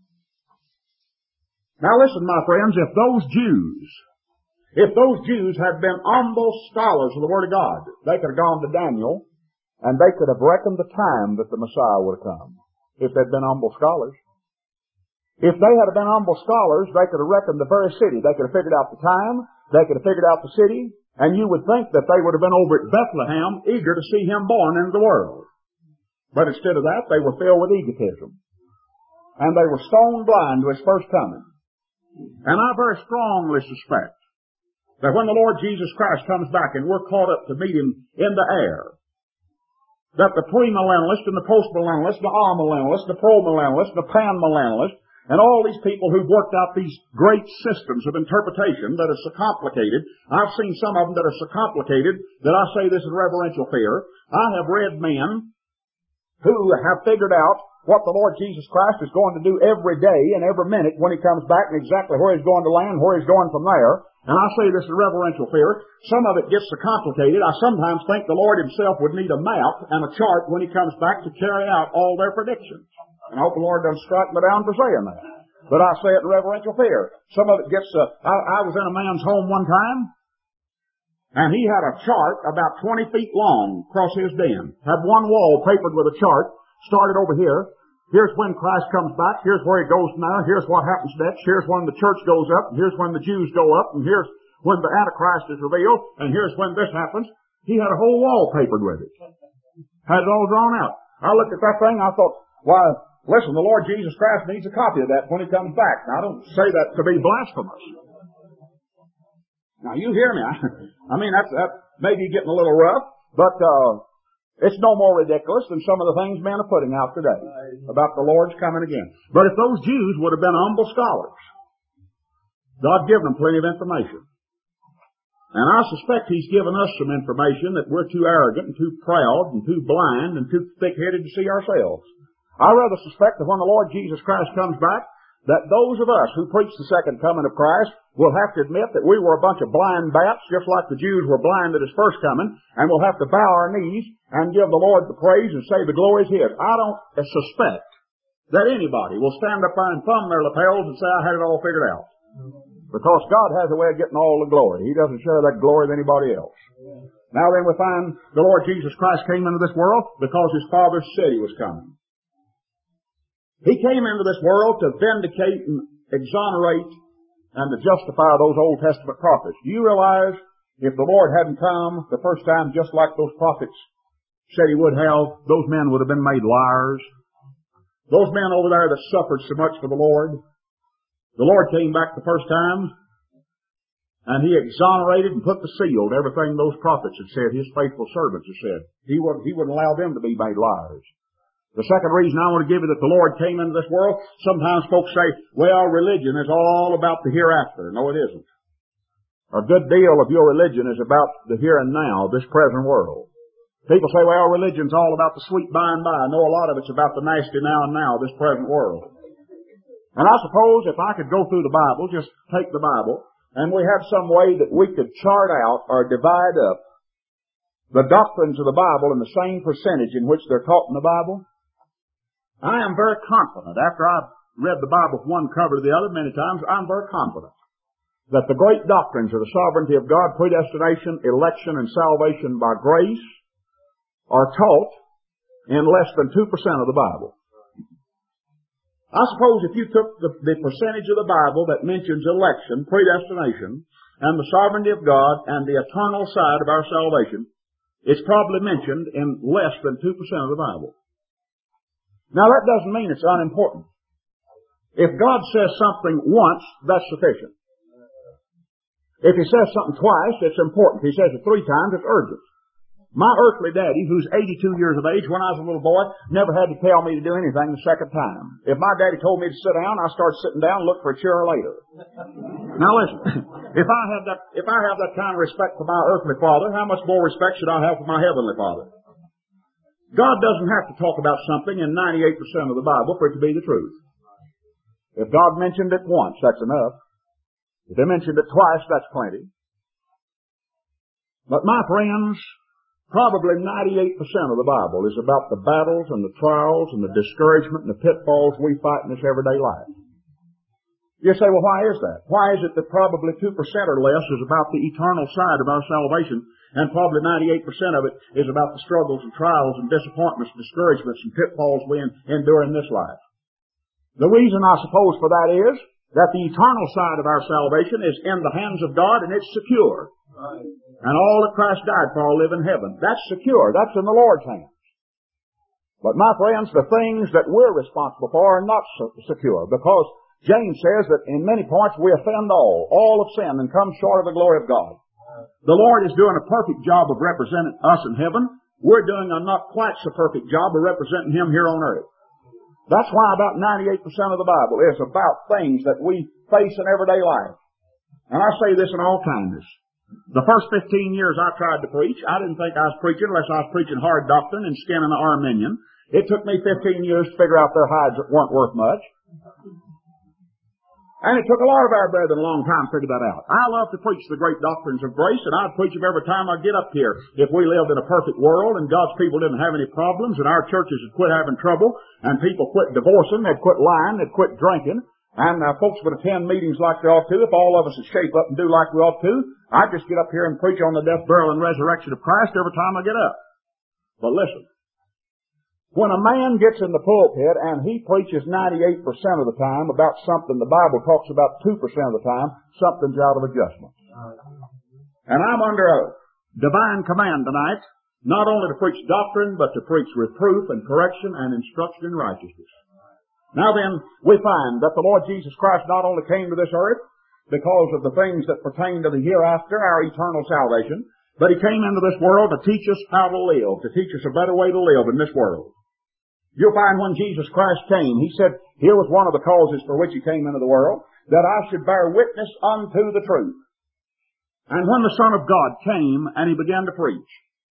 Now listen, my friends, if those Jews, if those Jews had been humble scholars of the Word of God, they could have gone to Daniel, and they could have reckoned the time that the Messiah would have come, if they'd been humble scholars. If they had been humble scholars, they could have reckoned the very city. They could have figured out the time, they could have figured out the city, and you would think that they would have been over at Bethlehem, eager to see him born into the world. But instead of that, they were filled with egotism. And they were stone blind to his first coming. And I very strongly suspect that when the Lord Jesus Christ comes back and we're caught up to meet him in the air, that the premillennialist and the postmillennialist, the amillennialist, the promillennialist, the panmillennialist, and all these people who've worked out these great systems of interpretation that are so complicated, I've seen some of them that are so complicated that I say this is reverential fear. I have read men who have figured out what the Lord Jesus Christ is going to do every day and every minute when he comes back, and exactly where he's going to land, where he's going from there. And I say this is reverential fear. Some of it gets so complicated, I sometimes think the Lord himself would need a map and a chart when he comes back to carry out all their predictions. And I hope the Lord doesn't strike me down for saying that. But I say it in reverential fear. Some of it gets, uh, I, I was in a man's home one time, and he had a chart about twenty feet long across his den. Had one wall papered with a chart, started over here. Here's when Christ comes back. Here's where he goes now. Here's what happens next. Here's when the church goes up. And here's when the Jews go up. And here's when the Antichrist is revealed. And here's when this happens. He had a whole wall papered with it. Had it all drawn out. I looked at that thing. I thought, why, listen, the Lord Jesus Christ needs a copy of that when he comes back. Now, I don't say that to be blasphemous. Now, you hear me. I, I mean, that's, that may be getting a little rough, but, uh, it's no more ridiculous than some of the things men are putting out today about the Lord's coming again. But if those Jews would have been humble scholars, God given them plenty of information. And I suspect he's given us some information that we're too arrogant and too proud and too blind and too thick-headed to see ourselves. I rather suspect that when the Lord Jesus Christ comes back, that those of us who preach the second coming of Christ will have to admit that we were a bunch of blind bats, just like the Jews were blind at his first coming, and we'll have to bow our knees and give the Lord the praise and say the glory is his. I don't suspect that anybody will stand up there and thumb their lapels and say, I had it all figured out. Because God has a way of getting all the glory. He doesn't share that glory with anybody else. Now then, we find the Lord Jesus Christ came into this world because his Father said he was coming. He came into this world to vindicate and exonerate and to justify those Old Testament prophets. Do you realize if the Lord hadn't come the first time just like those prophets said he would have, those men would have been made liars? Those men over there that suffered so much for the Lord. The Lord came back the first time and he exonerated and put the seal to everything those prophets had said, his faithful servants had said. He wouldn't, he wouldn't allow them to be made liars. The second reason I want to give you that the Lord came into this world, sometimes folks say, well, religion is all about the hereafter. No, it isn't. A good deal of your religion is about the here and now, this present world. People say, well, religion's all about the sweet by and by. No, a lot of it's about the nasty now and now, this present world. And I suppose if I could go through the Bible, just take the Bible, and we had some way that we could chart out or divide up the doctrines of the Bible in the same percentage in which they're taught in the Bible, I am very confident, after I've read the Bible from one cover to the other many times, I'm very confident that the great doctrines of the sovereignty of God, predestination, election, and salvation by grace are taught in less than two percent of the Bible. I suppose if you took the, the percentage of the Bible that mentions election, predestination, and the sovereignty of God and the eternal side of our salvation, it's probably mentioned in less than two percent of the Bible. Now, that doesn't mean it's unimportant. If God says something once, that's sufficient. If he says something twice, it's important. If he says it three times, it's urgent. My earthly daddy, who's eighty-two years of age, when I was a little boy, never had to tell me to do anything the second time. If my daddy told me to sit down, I start sitting down and look for a chair later. Now listen, if I have that, if I have that kind of respect for my earthly father, how much more respect should I have for my heavenly Father? God doesn't have to talk about something in ninety-eight percent of the Bible for it to be the truth. If God mentioned it once, that's enough. If He mentioned it twice, that's plenty. But my friends, probably ninety-eight percent of the Bible is about the battles and the trials and the discouragement and the pitfalls we fight in this everyday life. You say, well, why is that? Why is it that probably two percent or less is about the eternal side of our salvation, and probably ninety-eight percent of it is about the struggles and trials and disappointments, discouragements, and pitfalls we endure in this life? The reason, I suppose, for that is that the eternal side of our salvation is in the hands of God, and it's secure. Right. And all that Christ died for live in heaven. That's secure. That's in the Lord's hands. But my friends, the things that we're responsible for are not so secure, because James says that in many points we offend all. All have sinned and come short of the glory of God. The Lord is doing a perfect job of representing us in heaven. We're doing a not quite so perfect job of representing Him here on earth. That's why about ninety-eight percent of the Bible is about things that we face in everyday life. And I say this in all kindness. The first fifteen years I tried to preach, I didn't think I was preaching unless I was preaching hard doctrine and skinning the Arminian. It took me fifteen years to figure out their hides weren't worth much. And it took a lot of our brethren a long time to figure that out. I love to preach the great doctrines of grace, and I'd preach them every time I get up here. If we lived in a perfect world and God's people didn't have any problems and our churches had quit having trouble and people quit divorcing, they'd quit lying, they'd quit drinking, and uh, folks would attend meetings like they ought to, if all of us would shape up and do like we ought to, I'd just get up here and preach on the death, burial, and resurrection of Christ every time I get up. But listen, when a man gets in the pulpit and he preaches ninety-eight percent of the time about something the Bible talks about two percent of the time, something's out of adjustment. And I'm under a divine command tonight, not only to preach doctrine, but to preach reproof and correction and instruction in righteousness. Now then, we find that the Lord Jesus Christ not only came to this earth because of the things that pertain to the hereafter, our eternal salvation, but He came into this world to teach us how to live, to teach us a better way to live in this world. You'll find when Jesus Christ came, He said, here was one of the causes for which He came into the world, that I should bear witness unto the truth. And when the Son of God came and He began to preach,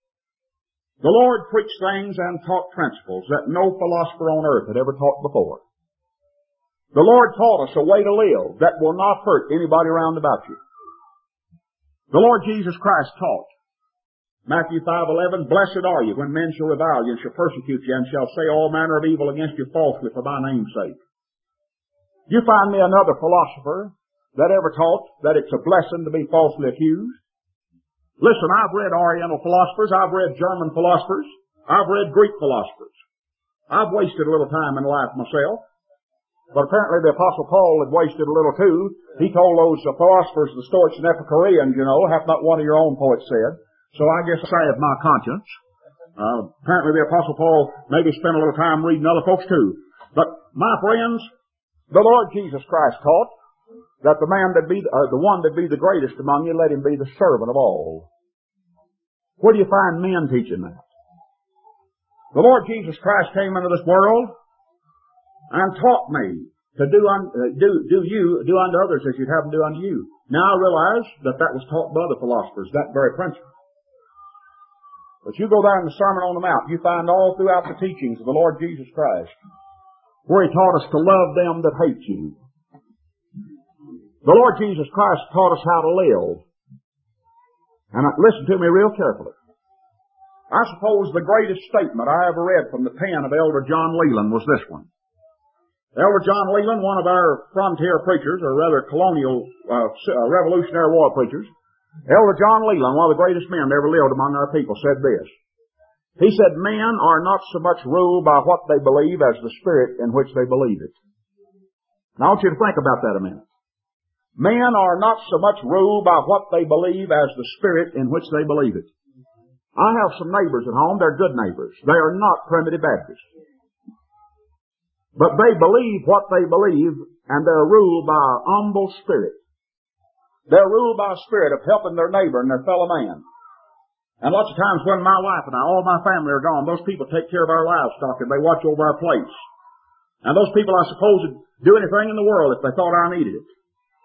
the Lord preached things and taught principles that no philosopher on earth had ever taught before. The Lord taught us a way to live that will not hurt anybody around about you. The Lord Jesus Christ taught, Matthew five eleven, blessed are you when men shall revile you and shall persecute you and shall say all manner of evil against you falsely for my name's sake. You find me another philosopher that ever taught that it's a blessing to be falsely accused? Listen, I've read Oriental philosophers, I've read German philosophers, I've read Greek philosophers. I've wasted a little time in life myself, but apparently the Apostle Paul had wasted a little too. He told those philosophers, the Stoics and Epicureans, you know, hath not one of your own poets said. So I guess I have my conscience. Uh, apparently the Apostle Paul maybe spent a little time reading other folks too. But my friends, the Lord Jesus Christ taught that the man that be, uh, the one that be the greatest among you, let him be the servant of all. Where do you find men teaching that? The Lord Jesus Christ came into this world and taught me to do, un, uh, do, do you, do unto others as you'd have them do unto you. Now I realize that that was taught by other philosophers, that very principle. But you go down in the Sermon on the Mount, you find all throughout the teachings of the Lord Jesus Christ where He taught us to love them that hate you. The Lord Jesus Christ taught us how to live. And listen to me real carefully. I suppose the greatest statement I ever read from the pen of Elder John Leland was this one. Elder John Leland, one of our frontier preachers, or rather colonial, uh, revolutionary war preachers, Elder John Leland, one of the greatest men that ever lived among our people, said this. He said, men are not so much ruled by what they believe as the spirit in which they believe it. Now I want you to think about that a minute. Men are not so much ruled by what they believe as the spirit in which they believe it. I have some neighbors at home, they're good neighbors. They are not Primitive Baptists. But they believe what they believe, and they're ruled by a humble spirit. They're ruled by a spirit of helping their neighbor and their fellow man. And lots of times when my wife and I, all my family are gone, those people take care of our livestock and they watch over our place. And those people, I suppose, would do anything in the world if they thought I needed it.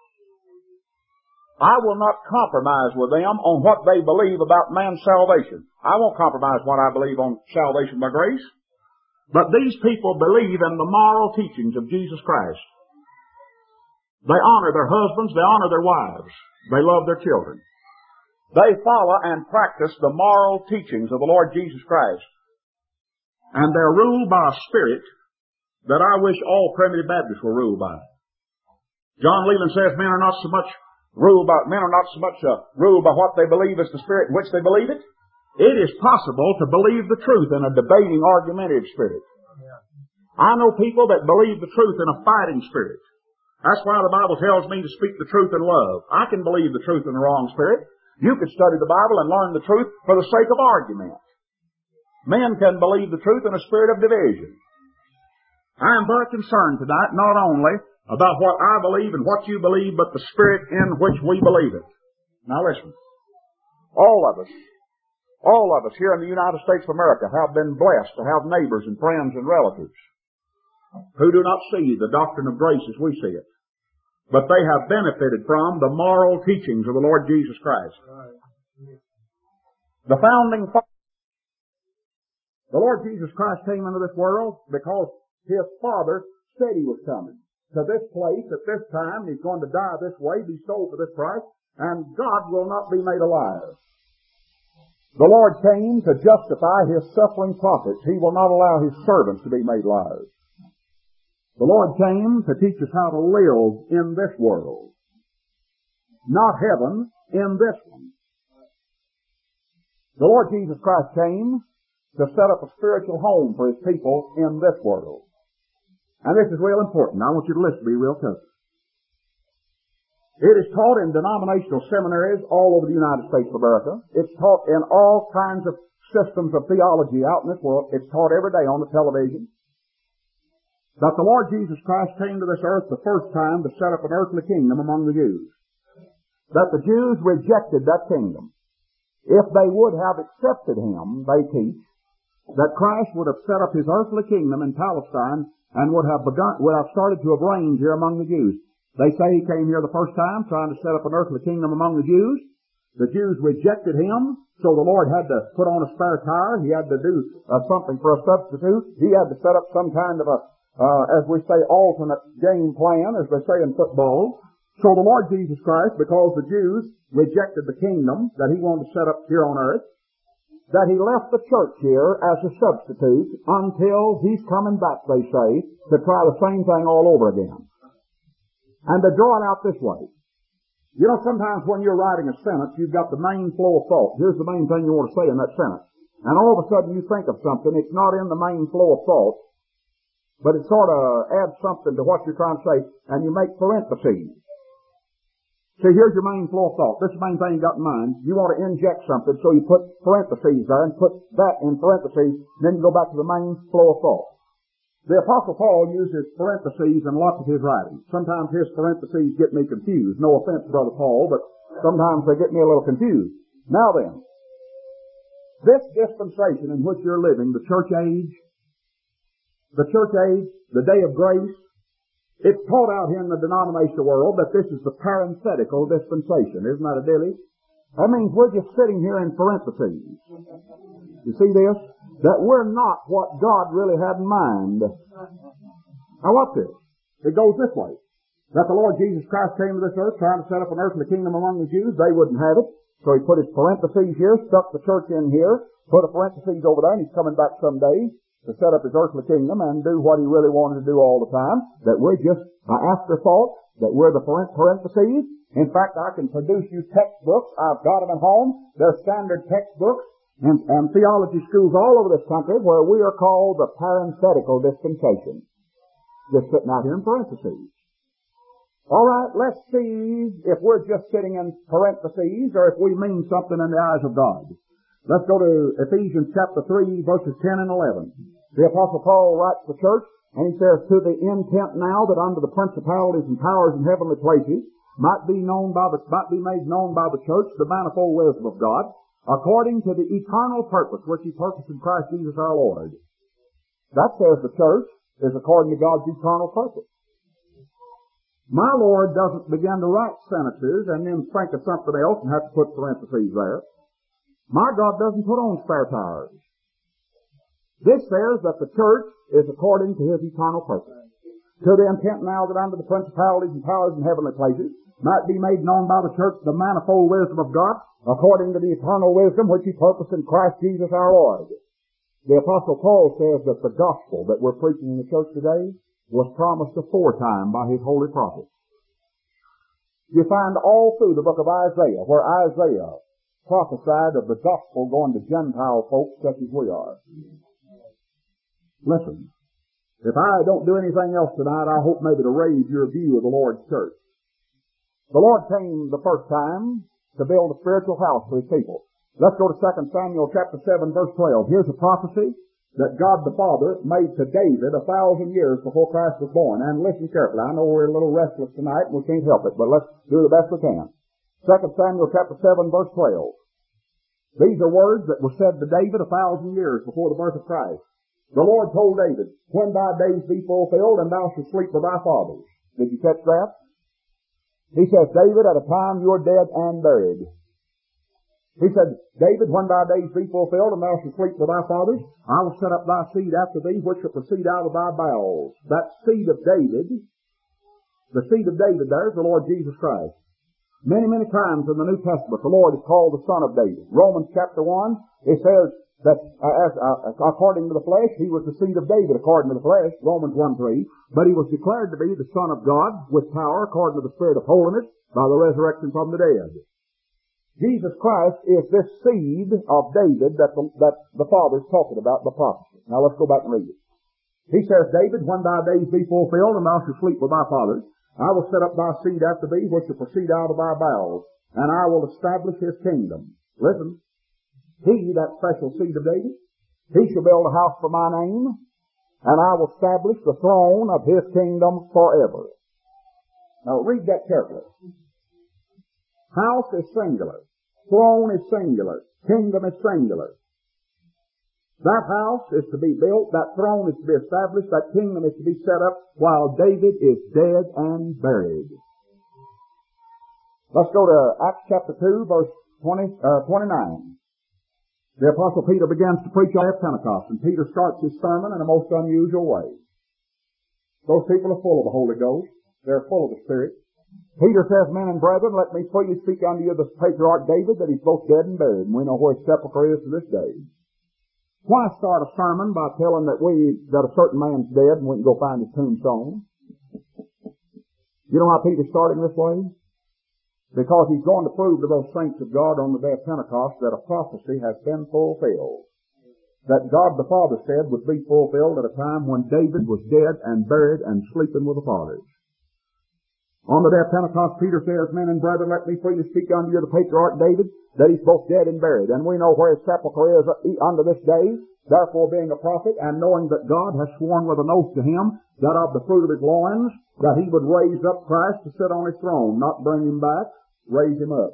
I will not compromise with them on what they believe about man's salvation. I won't compromise what I believe on salvation by grace. But these people believe in the moral teachings of Jesus Christ. They honor their husbands, they honor their wives, they love their children. They follow and practice the moral teachings of the Lord Jesus Christ. And they're ruled by a spirit that I wish all primitive Baptists were ruled by. John Leland says men are not so much ruled by, men are not so much uh, ruled by what they believe as the spirit in which they believe it. It is possible to believe the truth in a debating, argumentative spirit. I know people that believe the truth in a fighting spirit. That's why the Bible tells me to speak the truth in love. I can believe the truth in the wrong spirit. You could study the Bible and learn the truth for the sake of argument. Men can believe the truth in a spirit of division. I am very concerned tonight not only about what I believe and what you believe, but the spirit in which we believe it. Now listen. All of us, all of us here in the United States of America have been blessed to have neighbors and friends and relatives who do not see the doctrine of grace as we see it. But they have benefited from the moral teachings of the Lord Jesus Christ. The founding fathers, the Lord Jesus Christ came into this world because His Father said He was coming to this place at this time. He's going to die this way, be sold for this price, and God will not be made a liar. The Lord came to justify His suffering prophets. He will not allow His servants to be made liars. The Lord came to teach us how to live in this world. Not heaven, in this one. The Lord Jesus Christ came to set up a spiritual home for His people in this world. And this is real important. I want you to listen to me real carefully. It is taught in denominational seminaries all over the United States of America. It's taught in all kinds of systems of theology out in this world. It's taught every day on the television. That the Lord Jesus Christ came to this earth the first time to set up an earthly kingdom among the Jews. That the Jews rejected that kingdom. If they would have accepted Him, they teach, that Christ would have set up His earthly kingdom in Palestine and would have begun, would have started to have reigned here among the Jews. They say He came here the first time trying to set up an earthly kingdom among the Jews. The Jews rejected Him, so the Lord had to put on a spare tire. He had to do uh, something for a substitute. He had to set up some kind of a Uh, as we say, alternate game plan, as they say in football. So the Lord Jesus Christ, because the Jews rejected the kingdom that He wanted to set up here on earth, that He left the church here as a substitute until He's coming back, they say, to try the same thing all over again. And they draw it out this way. You know, sometimes when you're writing a sentence, you've got the main flow of thought. Here's the main thing you want to say in that sentence. And all of a sudden you think of something, it's not in the main flow of thought, but it sort of adds something to what you're trying to say, and you make parentheses. See, here's your main flow of thought. This is the main thing you got in mind. You want to inject something, so you put parentheses there and put that in parentheses, and then you go back to the main flow of thought. The Apostle Paul uses parentheses in lots of his writings. Sometimes his parentheses get me confused. No offense, Brother Paul, but sometimes they get me a little confused. Now then, this dispensation in which you're living, the church age, the church age, the day of grace, it's taught out here in the denominational world that this is the parenthetical dispensation. Isn't that a dilly? That means we're just sitting here in parentheses. You see this? That we're not what God really had in mind. Now watch this. It goes this way. That the Lord Jesus Christ came to this earth trying to set up an earthly kingdom among the Jews. They wouldn't have it. So He put His parentheses here, stuck the church in here, put a parentheses over there, and He's coming back someday to set up His earthly kingdom and do what He really wanted to do all the time. That we're just an afterthought, that we're the parentheses. In fact, I can produce you textbooks. I've got them at home. They're standard textbooks and, and theology schools all over this country where we are called the parenthetical dispensation. Just sitting out here in parentheses. All right, let's see if we're just sitting in parentheses or if we mean something in the eyes of God. Let's go to Ephesians chapter three, verses ten and eleven. The Apostle Paul writes to the church, and he says, to the intent now that under the principalities and powers in heavenly places might be known by the, might be made known by the church the manifold wisdom of God, according to the eternal purpose which He purposed in Christ Jesus our Lord. That says the church is according to God's eternal purpose. My Lord doesn't begin to write sentences and then think of something else and have to put parentheses there. My God doesn't put on spare tires. This says that the church is according to His eternal purpose. To the intent now that under the principalities and powers in heavenly places might be made known by the church the manifold wisdom of God, according to the eternal wisdom which He purposed in Christ Jesus our Lord. The Apostle Paul says that the gospel that we're preaching in the church today was promised aforetime by His holy prophets. You find all through the book of Isaiah where Isaiah prophesied of the gospel going to Gentile folks such as we are. Listen, if I don't do anything else tonight, I hope maybe to raise your view of the Lord's church. The Lord came the first time to build a spiritual house for His people. Let's go to Second Samuel chapter seven verse twelve. Here's a prophecy that God the Father made to David a thousand years before Christ was born. And listen carefully. I know we're a little restless tonight and we can't help it, but let's do the best we can. Second Samuel chapter seven verse twelve. These are words that were said to David a thousand years before the birth of Christ. The Lord told David, when thy days be fulfilled and thou shalt sleep with thy fathers. Did you catch that? He says, David, at a time you are dead and buried. He said, David, when thy days be fulfilled and thou shalt sleep with thy fathers, I will set up thy seed after thee, which shall proceed out of thy bowels. That seed of David, the seed of David there is the Lord Jesus Christ. Many, many times in the New Testament, the Lord is called the Son of David. Romans chapter one, it says that uh, as, uh, according to the flesh, He was the seed of David according to the flesh, Romans one three. But He was declared to be the Son of God with power according to the Spirit of holiness by the resurrection from the dead. Jesus Christ is this seed of David that the, that the Father's talking about in the prophecy. Now let's go back and read it. He says, David, when thy days be fulfilled and thou shalt sleep with thy fathers, I will set up thy seed after thee, which shall proceed out of thy bowels, and I will establish His kingdom. Listen. He, that special seed of David, He shall build a house for my name, and I will establish the throne of His kingdom forever. Now read that carefully. House is singular. Throne is singular. Kingdom is singular. That house is to be built, that throne is to be established, that kingdom is to be set up while David is dead and buried. Let's go to Acts chapter two, verse twenty, uh, twenty-nine. The Apostle Peter begins to preach on Pentecost, and Peter starts his sermon in a most unusual way. Those people are full of the Holy Ghost. They're full of the Spirit. Peter says, Men and brethren, let me freely speak unto you the patriarch David, that he's both dead and buried, and we know where his sepulchre is to this day. Why start a sermon by telling that we, that a certain man's dead and we can go find his tombstone? You know why Peter's starting this way? Because he's going to prove to those saints of God on the day of Pentecost that a prophecy has been fulfilled. That God the Father said would be fulfilled at a time when David was dead and buried and sleeping with the fathers. On the day of Pentecost, Peter says, Men and brethren, let me freely speak unto you the patriarch David, that he's both dead and buried. And we know where his sepulchre is unto this day. Therefore, being a prophet, and knowing that God has sworn with an oath to him, that of the fruit of his loins, that he would raise up Christ to sit on his throne, not bring him back, raise him up.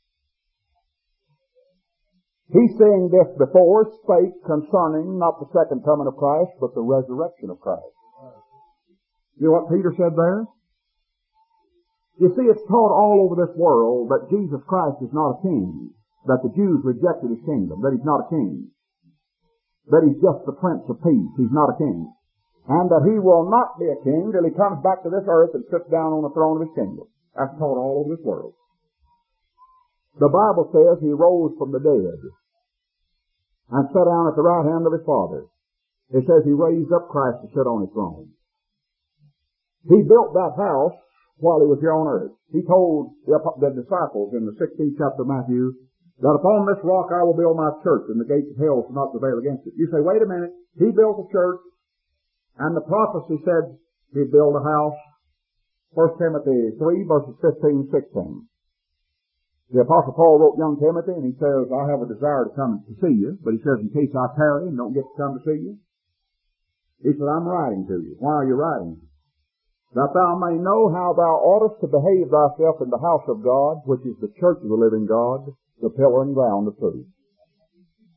He, saying this before, spake concerning not the second coming of Christ, but the resurrection of Christ. You know what Peter said there? You see, it's taught all over this world that Jesus Christ is not a king, that the Jews rejected his kingdom, that he's not a king, that he's just the Prince of Peace, he's not a king, and that he will not be a king till he comes back to this earth and sits down on the throne of his kingdom. That's taught all over this world. The Bible says he rose from the dead and sat down at the right hand of his Father. It says he raised up Christ to sit on his throne. He built that house while he was here on earth. He told the, the disciples in the sixteenth chapter of Matthew that upon this rock I will build my church, and the gates of hell shall not prevail against it. You say, wait a minute, he built a church, and the prophecy said he'd build a house. First Timothy three, verses fifteen and sixteen. The Apostle Paul wrote young Timothy, and he says, I have a desire to come to see you, but he says, in case I tarry and don't get to come to see you, he said, I'm writing to you. Why are you writing? That thou may know how thou oughtest to behave thyself in the house of God, which is the church of the living God, the pillar and ground of truth.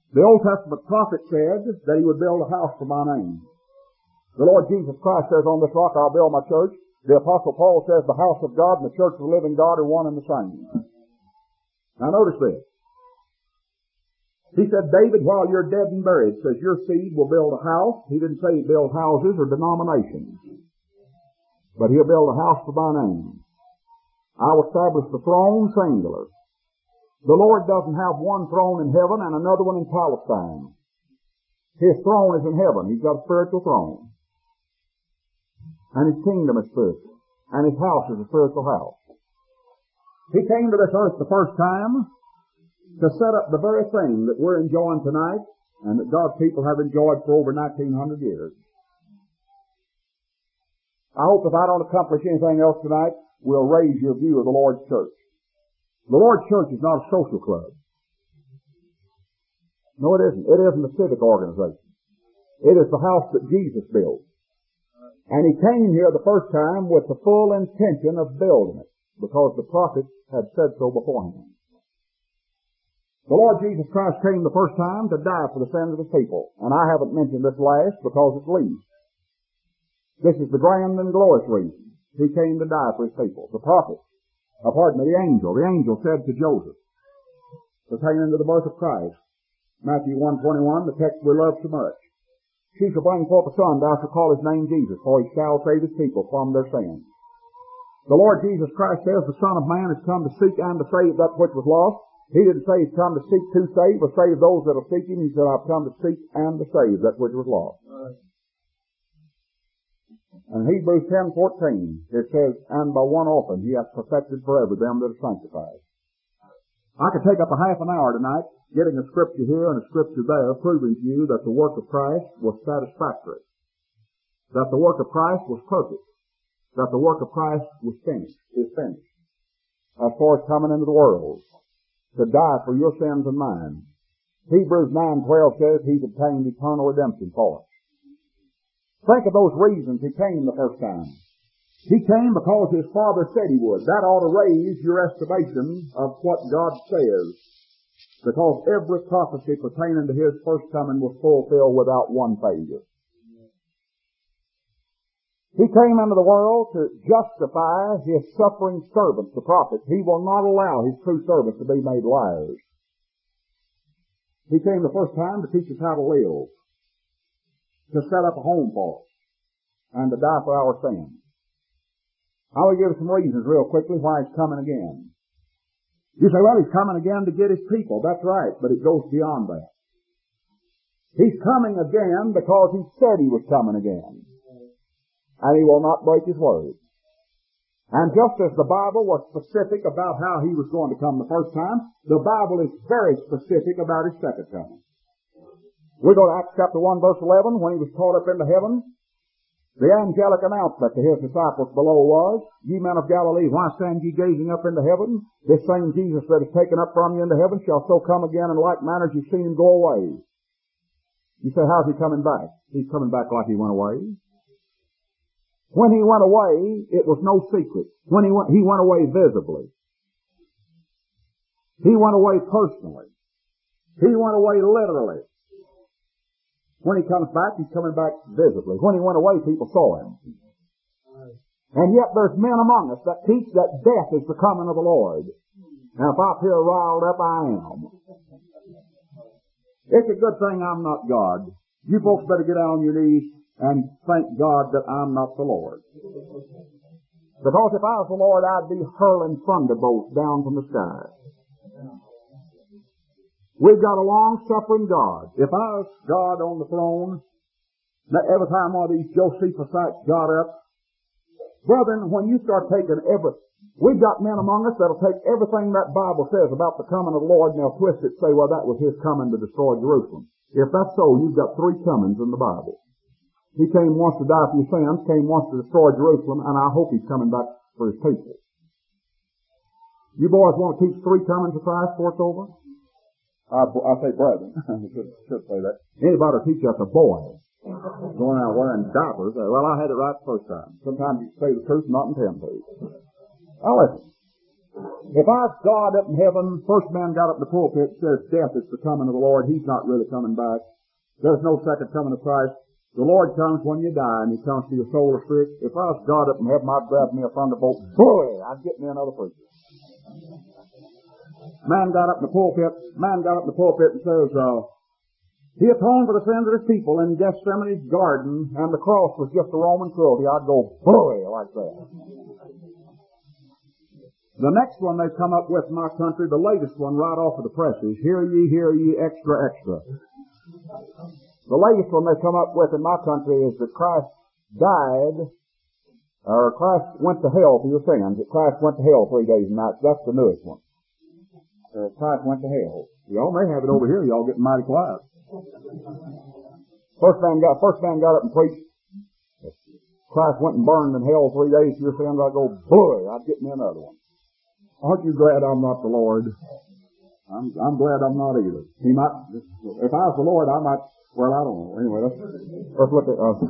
The Old Testament prophet said that he would build a house for my name. The Lord Jesus Christ says, on this rock I'll build my church. The Apostle Paul says the house of God and the church of the living God are one and the same. Now notice this. He said, David, while you're dead and buried, says your seed will build a house. He didn't say he'd build houses or denominations. But he'll build a house for my name. I will establish the throne singular. The Lord doesn't have one throne in heaven and another one in Palestine. His throne is in heaven. He's got a spiritual throne. And his kingdom is spiritual. And his house is a spiritual house. He came to this earth the first time to set up the very thing that we're enjoying tonight and that God's people have enjoyed for over nineteen hundred years. I hope if I don't accomplish anything else tonight, we'll raise your view of the Lord's church. The Lord's church is not a social club. No, it isn't. It isn't a civic organization. It is the house that Jesus built. And he came here the first time with the full intention of building it, because the prophets had said so beforehand. The Lord Jesus Christ came the first time to die for the sins of his people. And I haven't mentioned this last because it's least. This is the grand and glorious reason. He came to die for his people. The prophet, uh, pardon me, the angel. The angel said to Joseph, pertaining to the birth of Christ, Matthew one twenty-one, the text we love so much. She shall bring forth a son, thou shalt call his name Jesus, for he shall save his people from their sins. The Lord Jesus Christ says the Son of Man has come to seek and to save that which was lost. He didn't say he's come to seek to save or save those that will seek him. He said, I've come to seek and to save that which was lost. And Hebrews ten fourteen, it says, and by one offering he hath perfected forever them that are sanctified. I could take up a half an hour tonight getting a scripture here and a scripture there, proving to you that the work of Christ was satisfactory, that the work of Christ was perfect, that the work of Christ was finished, is finished, as far as coming into the world, to die for your sins and mine. Hebrews nine twelve says he's obtained eternal redemption for us. Think of those reasons he came the first time. He came because his Father said he would. That ought to raise your estimation of what God says, because every prophecy pertaining to his first coming was fulfilled without one failure. He came into the world to justify his suffering servants, the prophets. He will not allow his true servants to be made liars. He came the first time to teach us how to live, to set up a home for us, and to die for our sins. I will give you some reasons real quickly why he's coming again. You say, well, he's coming again to get his people. That's right, but it goes beyond that. He's coming again because he said he was coming again. And he will not break his word. And just as the Bible was specific about how he was going to come the first time, the Bible is very specific about his second coming. We go to Acts chapter one verse eleven, when he was caught up into heaven, the angelic announcement to his disciples below was, ye men of Galilee, why stand ye gazing up into heaven? This same Jesus that is taken up from you into heaven shall so come again in like manner as you've seen him go away. You say, how's he coming back? He's coming back like he went away. When he went away, it was no secret. When he went, he went away visibly. He went away personally. He went away literally. When he comes back, he's coming back visibly. When he went away, people saw him. And yet there's men among us that teach that death is the coming of the Lord. And if I feel riled up, I am. It's a good thing I'm not God. You folks better get down on your knees and thank God that I'm not the Lord. Because if I was the Lord, I'd be hurling thunderbolts down from the sky. We've got a long-suffering God. If I was God on the throne, every time one of these Josephus-ites got up, brethren, when you start taking every, we've got men among us that'll take everything that Bible says about the coming of the Lord and they'll twist it and say, well, that was his coming to destroy Jerusalem. If that's so, you've got three comings in the Bible. He came once to die for your sins, came once to destroy Jerusalem, and I hope he's coming back for his people. You boys want to teach three comings of Christ before it's over? I, I say brethren. I should, should say that. Anybody will teach us a boy going out wearing diapers. Well, I had it right the first time. Sometimes you say the truth, not intend to. Now listen. If I've God up in heaven, first man got up in the pulpit and says death is the coming of the Lord, he's not really coming back. There's no second coming of Christ. The Lord comes when you die, and He comes to your soul or spirit. If I was God up in heaven, I'd grab me a thunderbolt. Boy, I'd get me another preacher. Man got up in the pulpit, man got up in the pulpit and says, uh, He atoned for the sins of His people in Gethsemane's garden, and the cross was just a Roman cruelty. I'd go, boy, like that. The next one they've come up with in my country, the latest one right off of the presses, hear ye, hear ye, extra, extra. The latest one they've come up with in my country is that Christ died, or Christ went to hell for your sins, that Christ went to hell three days and nights. That's the newest one. Uh, Christ went to hell. Y'all may have it over here. Y'all getting mighty quiet. First man got, first man got up and preached. Christ went and burned in hell three days for your sins. I go, boy, I'd get me another one. Aren't you glad I'm not the Lord? I'm, I'm glad I'm not either. He might, if I was the Lord, I might, well, I don't know. Anyway, let's, let's look at, uh,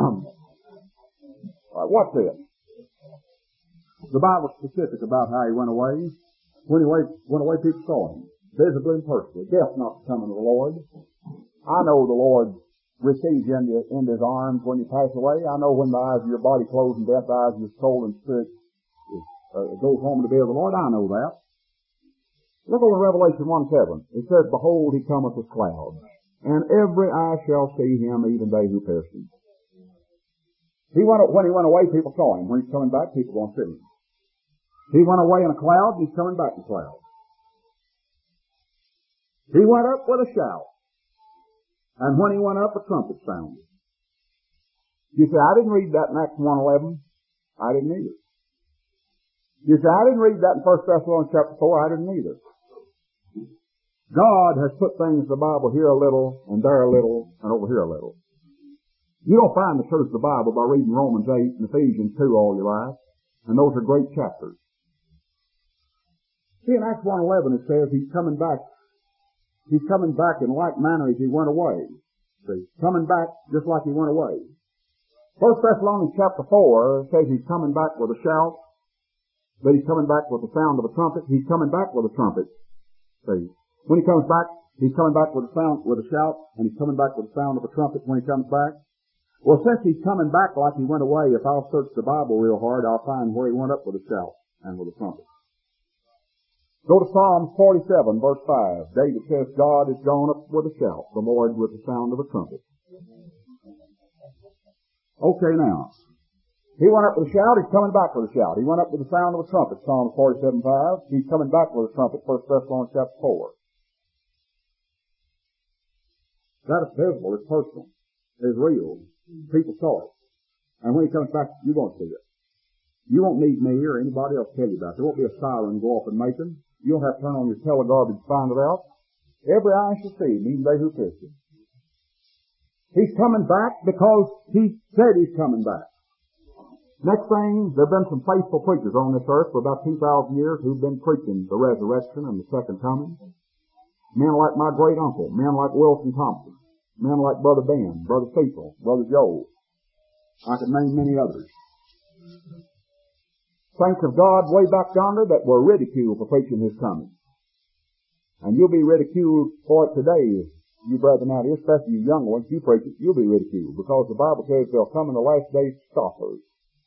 uh, what's this? The Bible's specific about how He went away. When He went, went away, people saw Him, visibly and personally. Death not the coming of the Lord. I know the Lord receives you into, into His arms when you pass away. I know when the eyes of your body close and death, the eyes of your soul and spirit is, uh, goes home to be of the Lord. I know that. Look over Revelation one seven. It says, Behold, He cometh with clouds, and every eye shall see Him, even they who pierced Him. He went, when He went away, people saw Him. When He's coming back, people won't see Him. He went away in a cloud, and He's coming back in a cloud. He went up with a shout, and when He went up, a trumpet sounded. You say, I didn't read that in Acts one eleven. I didn't either. You say, I didn't read that in First Thessalonians chapter four. I didn't either. God has put things in the Bible here a little, and there a little, and over here a little. You don't find the truth of the Bible by reading Romans eight and Ephesians two all your life, and those are great chapters. See, in Acts one eleven it says He's coming back. He's coming back in like manner as He went away. See, coming back just like He went away. First Thessalonians chapter four says He's coming back with a shout, that He's coming back with the sound of a trumpet. He's coming back with a trumpet. See, when He comes back, He's coming back with a sound, with a shout, and He's coming back with the sound of a trumpet when He comes back. Well, since He's coming back like He went away, if I'll search the Bible real hard, I'll find where He went up with a shout and with a trumpet. Go to Psalm forty-seven, verse five. David says, God is gone up with a shout, the Lord with the sound of a trumpet. Okay, now. He went up with a shout, He's coming back with a shout. He went up with the sound of a trumpet, Psalm forty-seven, five. He's coming back with a trumpet, First Thessalonians chapter four. That is visible, it's personal, it's real. People saw it. And when He comes back, you're going to see it. You won't need me or anybody else to tell you about it. There won't be a siren go off in Macon. You don't have to turn on your telegarbage to find it out. Every eye shall see Him, even they who pierced Him. He's coming back because He said He's coming back. Next thing, there have been some faithful preachers on this earth for about two thousand years who've been preaching the resurrection and the second coming. Men like my great uncle, men like Wilson Thompson, men like Brother Ben, Brother Cecil, Brother Joel. I could name many others. Saints of God way back yonder that were ridiculed for preaching His coming. And you'll be ridiculed for it today, you brethren out here, especially you young ones. You preach it, you'll be ridiculed, because the Bible says there'll come in the last days scoffers.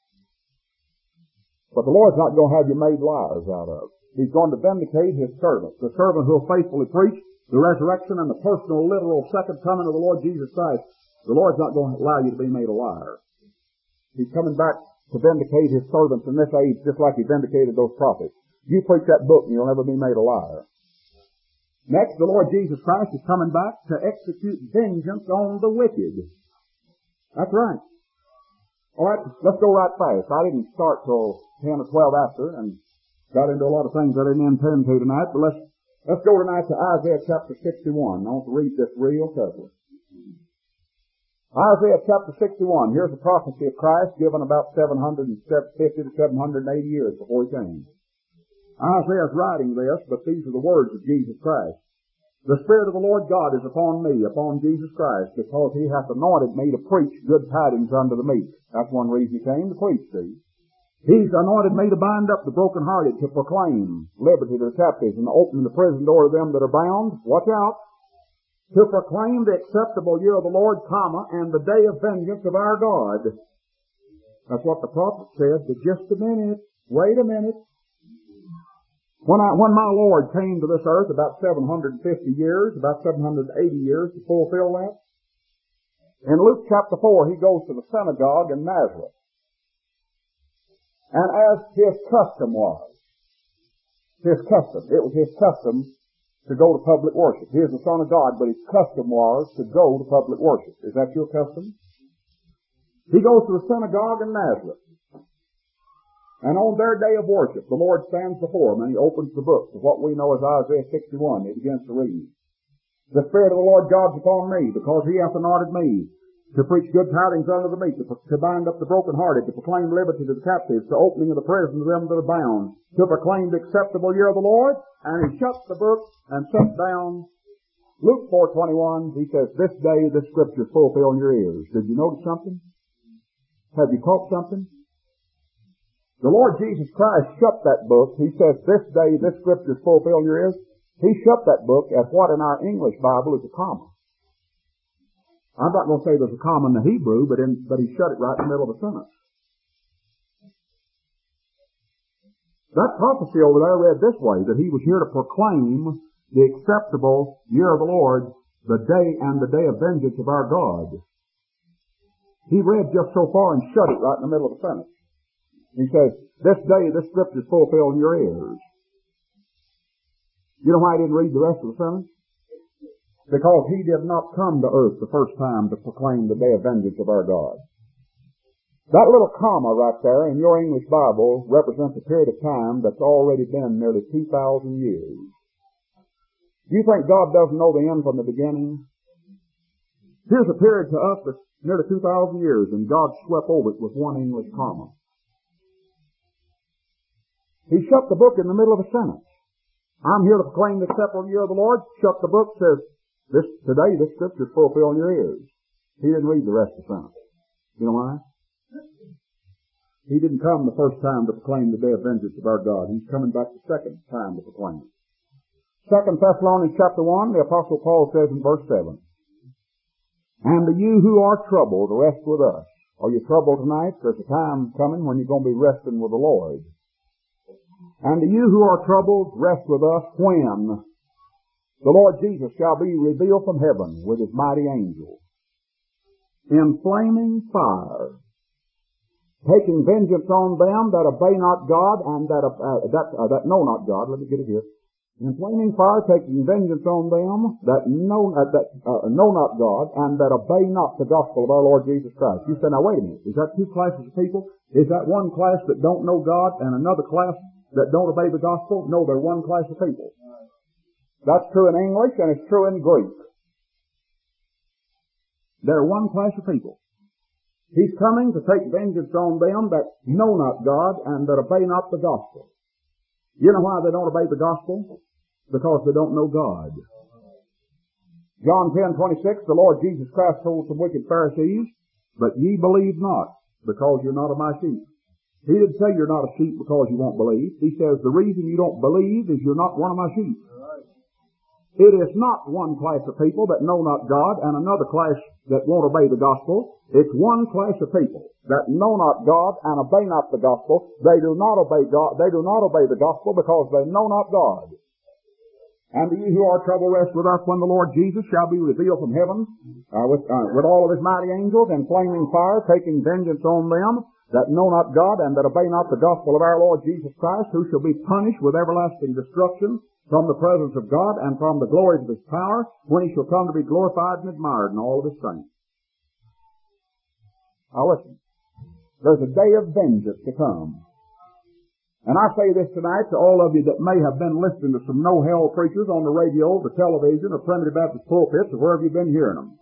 But the Lord's not going to have you made liars out of. He's going to vindicate His servant, the servant who'll faithfully preach the resurrection and the personal, literal second coming of the Lord Jesus Christ. The Lord's not going to allow you to be made a liar. He's coming back to vindicate His servants in this age, just like He vindicated those prophets. You preach that book and you'll never be made a liar. Next, the Lord Jesus Christ is coming back to execute vengeance on the wicked. That's right. All right, let's go right fast. I didn't start till ten or twelve after and got into a lot of things I didn't intend to tonight, but let's let's go tonight to Isaiah chapter sixty-one. I want to read this real carefully. Isaiah chapter sixty-one. Here's a prophecy of Christ given about seven hundred fifty to seven hundred eighty years before He came. Isaiah's writing this, but these are the words of Jesus Christ. The Spirit of the Lord God is upon me, upon Jesus Christ, because He hath anointed me to preach good tidings unto the meek. That's one reason He came, to preach, see. He's anointed me to bind up the brokenhearted, to proclaim liberty to the captives, and to open the prison door to them that are bound. Watch out. To proclaim the acceptable year of the Lord, comma, and the day of vengeance of our God. That's what the prophet said, but just a minute. Wait a minute. When I, when my Lord came to this earth about seven hundred fifty years, about seven hundred eighty years to fulfill that, in Luke chapter four, he goes to the synagogue in Nazareth. And as his custom was, his custom, it was his custom to go to public worship. He is the Son of God, but his custom was to go to public worship. Is that your custom? He goes to the synagogue in Nazareth. And on their day of worship, the Lord stands before him and he opens the book of what we know as Isaiah sixty-one. He begins to read. The Spirit of the Lord God is upon me, because he hath anointed me to preach good tidings unto the meek, to, to bind up the brokenhearted, to proclaim liberty to the captives, the opening of the prison to them that are bound, to proclaim the acceptable year of the Lord. And he shuts the book and sits down. Luke four twenty-one, he says, this day this scripture is fulfilled in your ears. Did you notice something? Have you caught something? The Lord Jesus Christ shut that book. He says, this day this scripture is fulfilled in your ears. He shut that book at what in our English Bible is a comma. I'm not going to say there's a comma in the Hebrew, but, in, but he shut it right in the middle of the sentence. That prophecy over there read this way, that he was here to proclaim the acceptable year of the Lord, the day and the day of vengeance of our God. He read just so far and shut it right in the middle of the sentence. He says, this day this scripture is fulfilled in your ears. You know why I didn't read the rest of the sentence? Because he did not come to earth the first time to proclaim the day of vengeance of our God. That little comma right there in your English Bible represents a period of time that's already been nearly two thousand years. Do you think God doesn't know the end from the beginning? Here's a period to us that's nearly two thousand years, and God swept over it with one English comma. He shut the book in the middle of a sentence. I'm here to proclaim the acceptable year of the Lord. Shut the book, says, This, today, this scripture is fulfilled in your ears. He didn't read the rest of the sentence. You know why? He didn't come the first time to proclaim the day of vengeance of our God. He's coming back the second time to proclaim it. Second Thessalonians chapter one, the Apostle Paul says in verse seven, and to you who are troubled, rest with us. Are you troubled tonight? There's a time coming when you're going to be resting with the Lord. And to you who are troubled, rest with us when the Lord Jesus shall be revealed from heaven with his mighty angels, in flaming fire, taking vengeance on them that obey not God and that uh, that, uh, that know not God. Let me get it here. In flaming fire, taking vengeance on them that know uh, that uh, know not God and that obey not the gospel of our Lord Jesus Christ. You say, now wait a minute. Is that two classes of people? Is that one class that don't know God and another class that don't obey the gospel? No, they're one class of people. That's true in English and it's true in Greek. They're one class of people. He's coming to take vengeance on them that know not God and that obey not the gospel. You know why they don't obey the gospel? Because they don't know God. John ten twenty-six, the Lord Jesus Christ told some wicked Pharisees, but ye believe not, because you're not of my sheep. He didn't say you're not a sheep because you won't believe. He says the reason you don't believe is you're not one of my sheep. It is not one class of people that know not God and another class that won't obey the gospel. It's one class of people that know not God and obey not the gospel. They do not obey God. They do not obey the gospel because they know not God. And to you who are troubled, rest with us when the Lord Jesus shall be revealed from heaven uh, with, uh, with all of his mighty angels in flaming fire, taking vengeance on them that know not God and that obey not the gospel of our Lord Jesus Christ, who shall be punished with everlasting destruction from the presence of God and from the glories of his power, when he shall come to be glorified and admired in all of his saints. Now listen, there's a day of vengeance to come. And I say this tonight to all of you that may have been listening to some no-hell preachers on the radio, the television, or Primitive Baptist pulpits, or wherever you've been hearing them.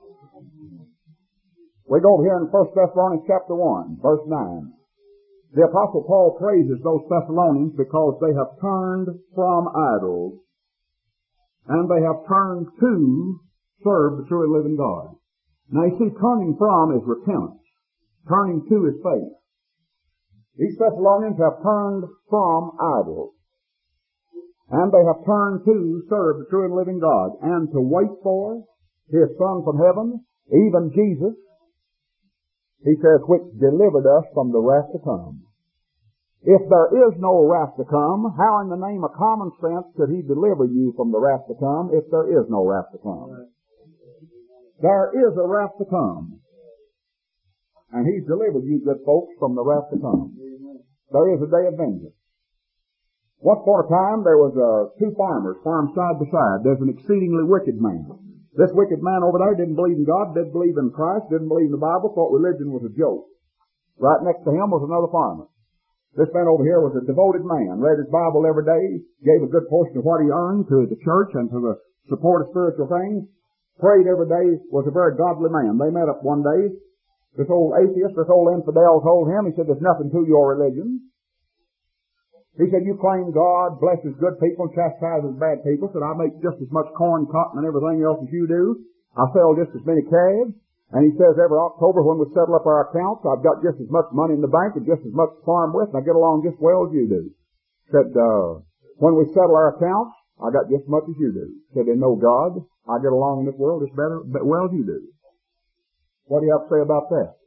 We go over here in First Thessalonians chapter one, verse nine. The Apostle Paul praises those Thessalonians because they have turned from idols and they have turned to serve the true and living God. Now you see, turning from is repentance. Turning to is faith. These Thessalonians have turned from idols. And they have turned to serve the true and living God and to wait for His Son from heaven, even Jesus, he says, which delivered us from the wrath to come. If there is no wrath to come, how in the name of common sense could He deliver you from the wrath to come if there is no wrath to come? There is a wrath to come. And He's delivered you, good folks, from the wrath to come. There is a day of vengeance. Once upon a time, there was uh, two farmers, farmed side by side. There's an exceedingly wicked man. This wicked man over there didn't believe in God, didn't believe in Christ, didn't believe in the Bible, thought religion was a joke. Right next to him was another farmer. This man over here was a devoted man, read his Bible every day, gave a good portion of what he earned to the church and to the support of spiritual things, prayed every day, was a very godly man. They met up one day. This old atheist, this old infidel told him, he said, there's nothing to your religion. He said, you claim God blesses good people and chastises bad people. Said, I make just as much corn, cotton, and everything else as you do. I sell just as many calves. And he says, every October when we settle up our accounts, I've got just as much money in the bank and just as much to farm with, and I get along just as well as you do. Said, uh, when we settle our accounts, I got just as much as you do. Said, in no God, I get along in this world as better, as well as you do. What do you have to say about that?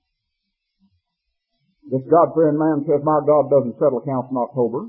This God-fearing man says, my God doesn't settle accounts in October.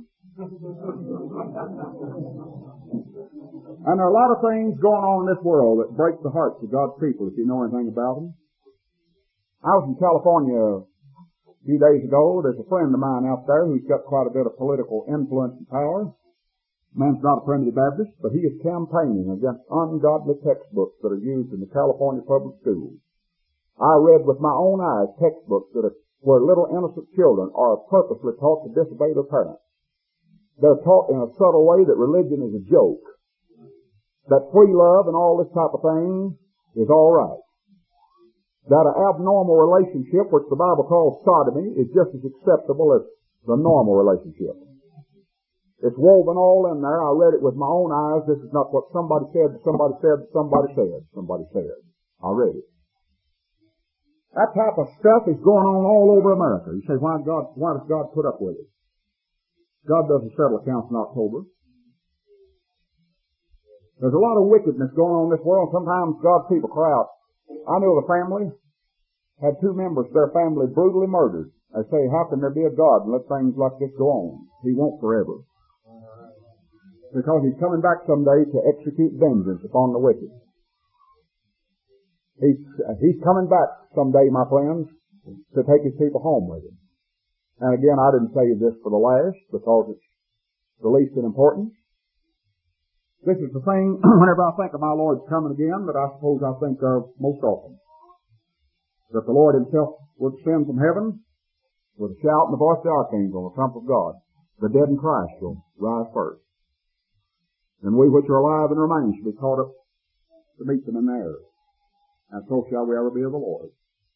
And there are a lot of things going on in this world that break the hearts of God's people, if you know anything about them. I was in California a few days ago. There's a friend of mine out there who's got quite a bit of political influence and power. The man's not a primitive Baptist, but he is campaigning against ungodly textbooks that are used in the California public schools. I read with my own eyes textbooks that are where little innocent children are purposely taught to disobey their parents. They're taught in a subtle way that religion is a joke, that free love and all this type of thing is all right, that an abnormal relationship, which the Bible calls sodomy, is just as acceptable as the normal relationship. It's woven all in there. I read it with my own eyes. This is not what somebody said, somebody said, somebody said, somebody said. I read it. That type of stuff is going on all over America. You say, why God, why does God put up with it? God doesn't settle accounts in October. There's a lot of wickedness going on in this world. Sometimes God's people cry out. I knew of a family, had two members of their family brutally murdered. They say, how can there be a God and let things like this go on? He won't forever. Because He's coming back someday to execute vengeance upon the wicked. He's, he's coming back someday, my friends, to take His people home with Him. And again, I didn't say this for the last because it's the least in importance. This is the thing, whenever I think of my Lord's coming again, that I suppose I think of most often. That the Lord Himself would descend from heaven with a shout and the voice of the archangel and the trump of God. The dead in Christ will rise first. And we which are alive and remain shall be caught up to meet them in the air. And so shall we ever be of the Lord.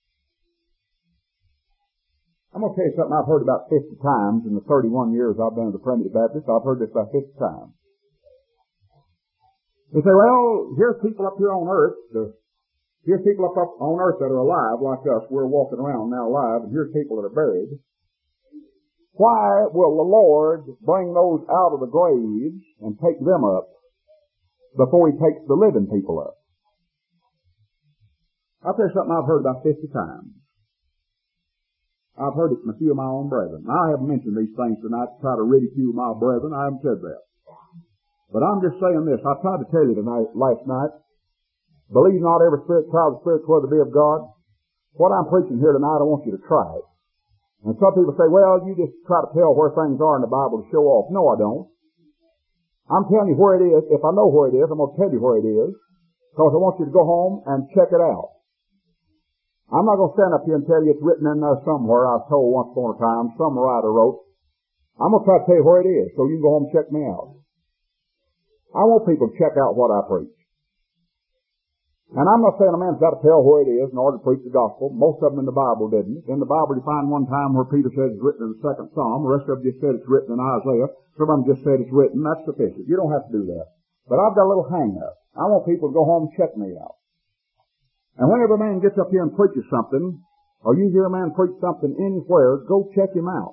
I'm going to tell you something I've heard about fifty times in the thirty-one years I've been at the Primitive Baptist. I've heard this about fifty times. They say, well, here's people up here on earth. The, here's people up, up on earth that are alive like us. We're walking around now alive, and here's people that are buried. Why will the Lord bring those out of the graves and take them up before He takes the living people up? I'll tell you something I've heard about fifty times. I've heard it from a few of my own brethren. I haven't mentioned these things tonight to try to ridicule my brethren. I haven't said that. But I'm just saying this. I tried to tell you tonight, last night, believe not every spirit, try the spirits whether they be of God. What I'm preaching here tonight, I want you to try it. And some people say, well, you just try to tell where things are in the Bible to show off. No, I don't. I'm telling you where it is. If I know where it is, I'm going to tell you where it is. Because I want you to go home and check it out. I'm not going to stand up here and tell you it's written in there somewhere. I was told once upon a time, some writer wrote. I'm going to try to tell you where it is so you can go home and check me out. I want people to check out what I preach. And I'm not saying a man's got to tell where it is in order to preach the gospel. Most of them in the Bible didn't. In the Bible you find one time where Peter says it's written in the second Psalm. The rest of them just said it's written in Isaiah. Some of them just said it's written. That's sufficient. You don't have to do that. But I've got a little hang-up. I want people to go home and check me out. And whenever a man gets up here and preaches something or you hear a man preach something anywhere, go check him out.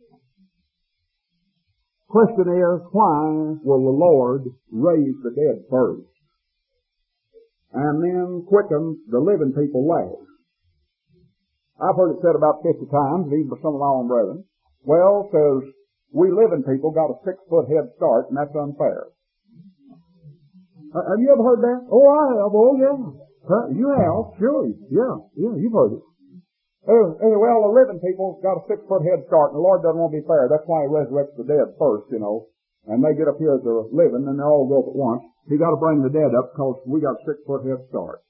Question is, why will the Lord raise the dead first and then quicken the living people last? I've heard it said about fifty times, even by some of my own brethren. Well, says, we living people got a six-foot head start, and that's unfair. Uh, have you ever heard that? Oh, I have. Oh, yeah. Huh? You have? Sure. Yeah. Yeah, you've heard it. Uh, uh, well, the living people got a six-foot head start, and the Lord doesn't want to be fair. That's why He resurrects the dead first, you know. And they get up here as the living, and they all go up at once. He got to bring the dead up because we got a six-foot head start.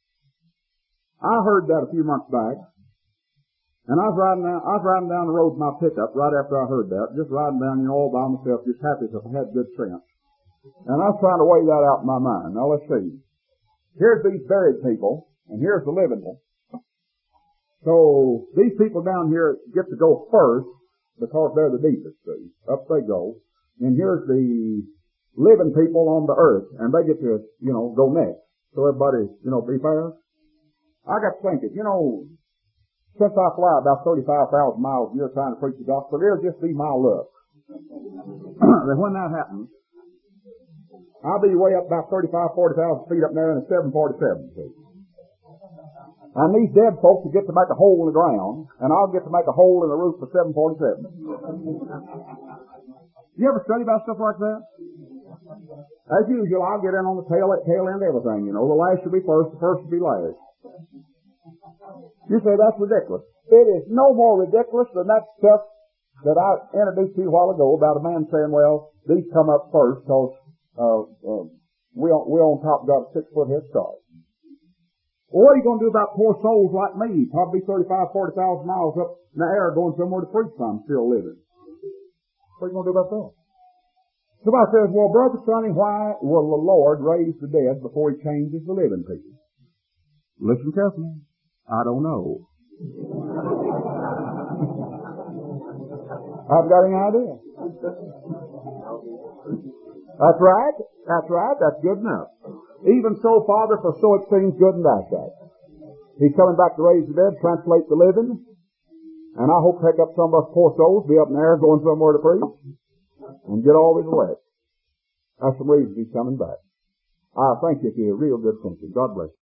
I heard that a few months back. And I was riding down, I was riding down the road with my pickup right after I heard that, just riding down, you know, all by myself, just happy if I had good sense. And I was trying to weigh that out in my mind. Now let's see. Here's these buried people, and here's the living ones. So these people down here get to go first because they're the deepest, see. Up they go. And here's the living people on the earth, and they get to, you know, go next. So everybody, you know, be fair. I got to thinking, you know, since I fly about thirty-five thousand miles a year trying to preach the gospel, it'll just be my luck that when that happens, I'll be way up about thirty-five, forty thousand feet up there in a seven forty-seven, see. And these dead folks will get to make a hole in the ground, and I'll get to make a hole in the roof for seven forty-seven. You ever study about stuff like that? As usual, I'll get in on the tail, tail end of everything, you know. The last should be first, the first should be last. You say that's ridiculous. It is no more ridiculous than that stuff that I introduced to you a while ago about a man saying, well, these come up first because uh, uh, we on, we on top got a six-foot head start. Well, what are you going to do about poor souls like me, probably thirty-five, forty thousand miles up in the air going somewhere to preach from, still living? What are you going to do about that? Somebody says, well, Brother Sonny, why will the Lord raise the dead before He changes the living people? Listen carefully. I don't know. I've got any idea. That's right. That's right. That's good enough. Even so, Father, for so it seems good and that's that. He's coming back to raise the dead, translate the living, and I hope to pick up some of us poor souls, be up in the air going somewhere to preach, and get all his way. That's the reason He's coming back. I thank you for your real good thinking. God bless you.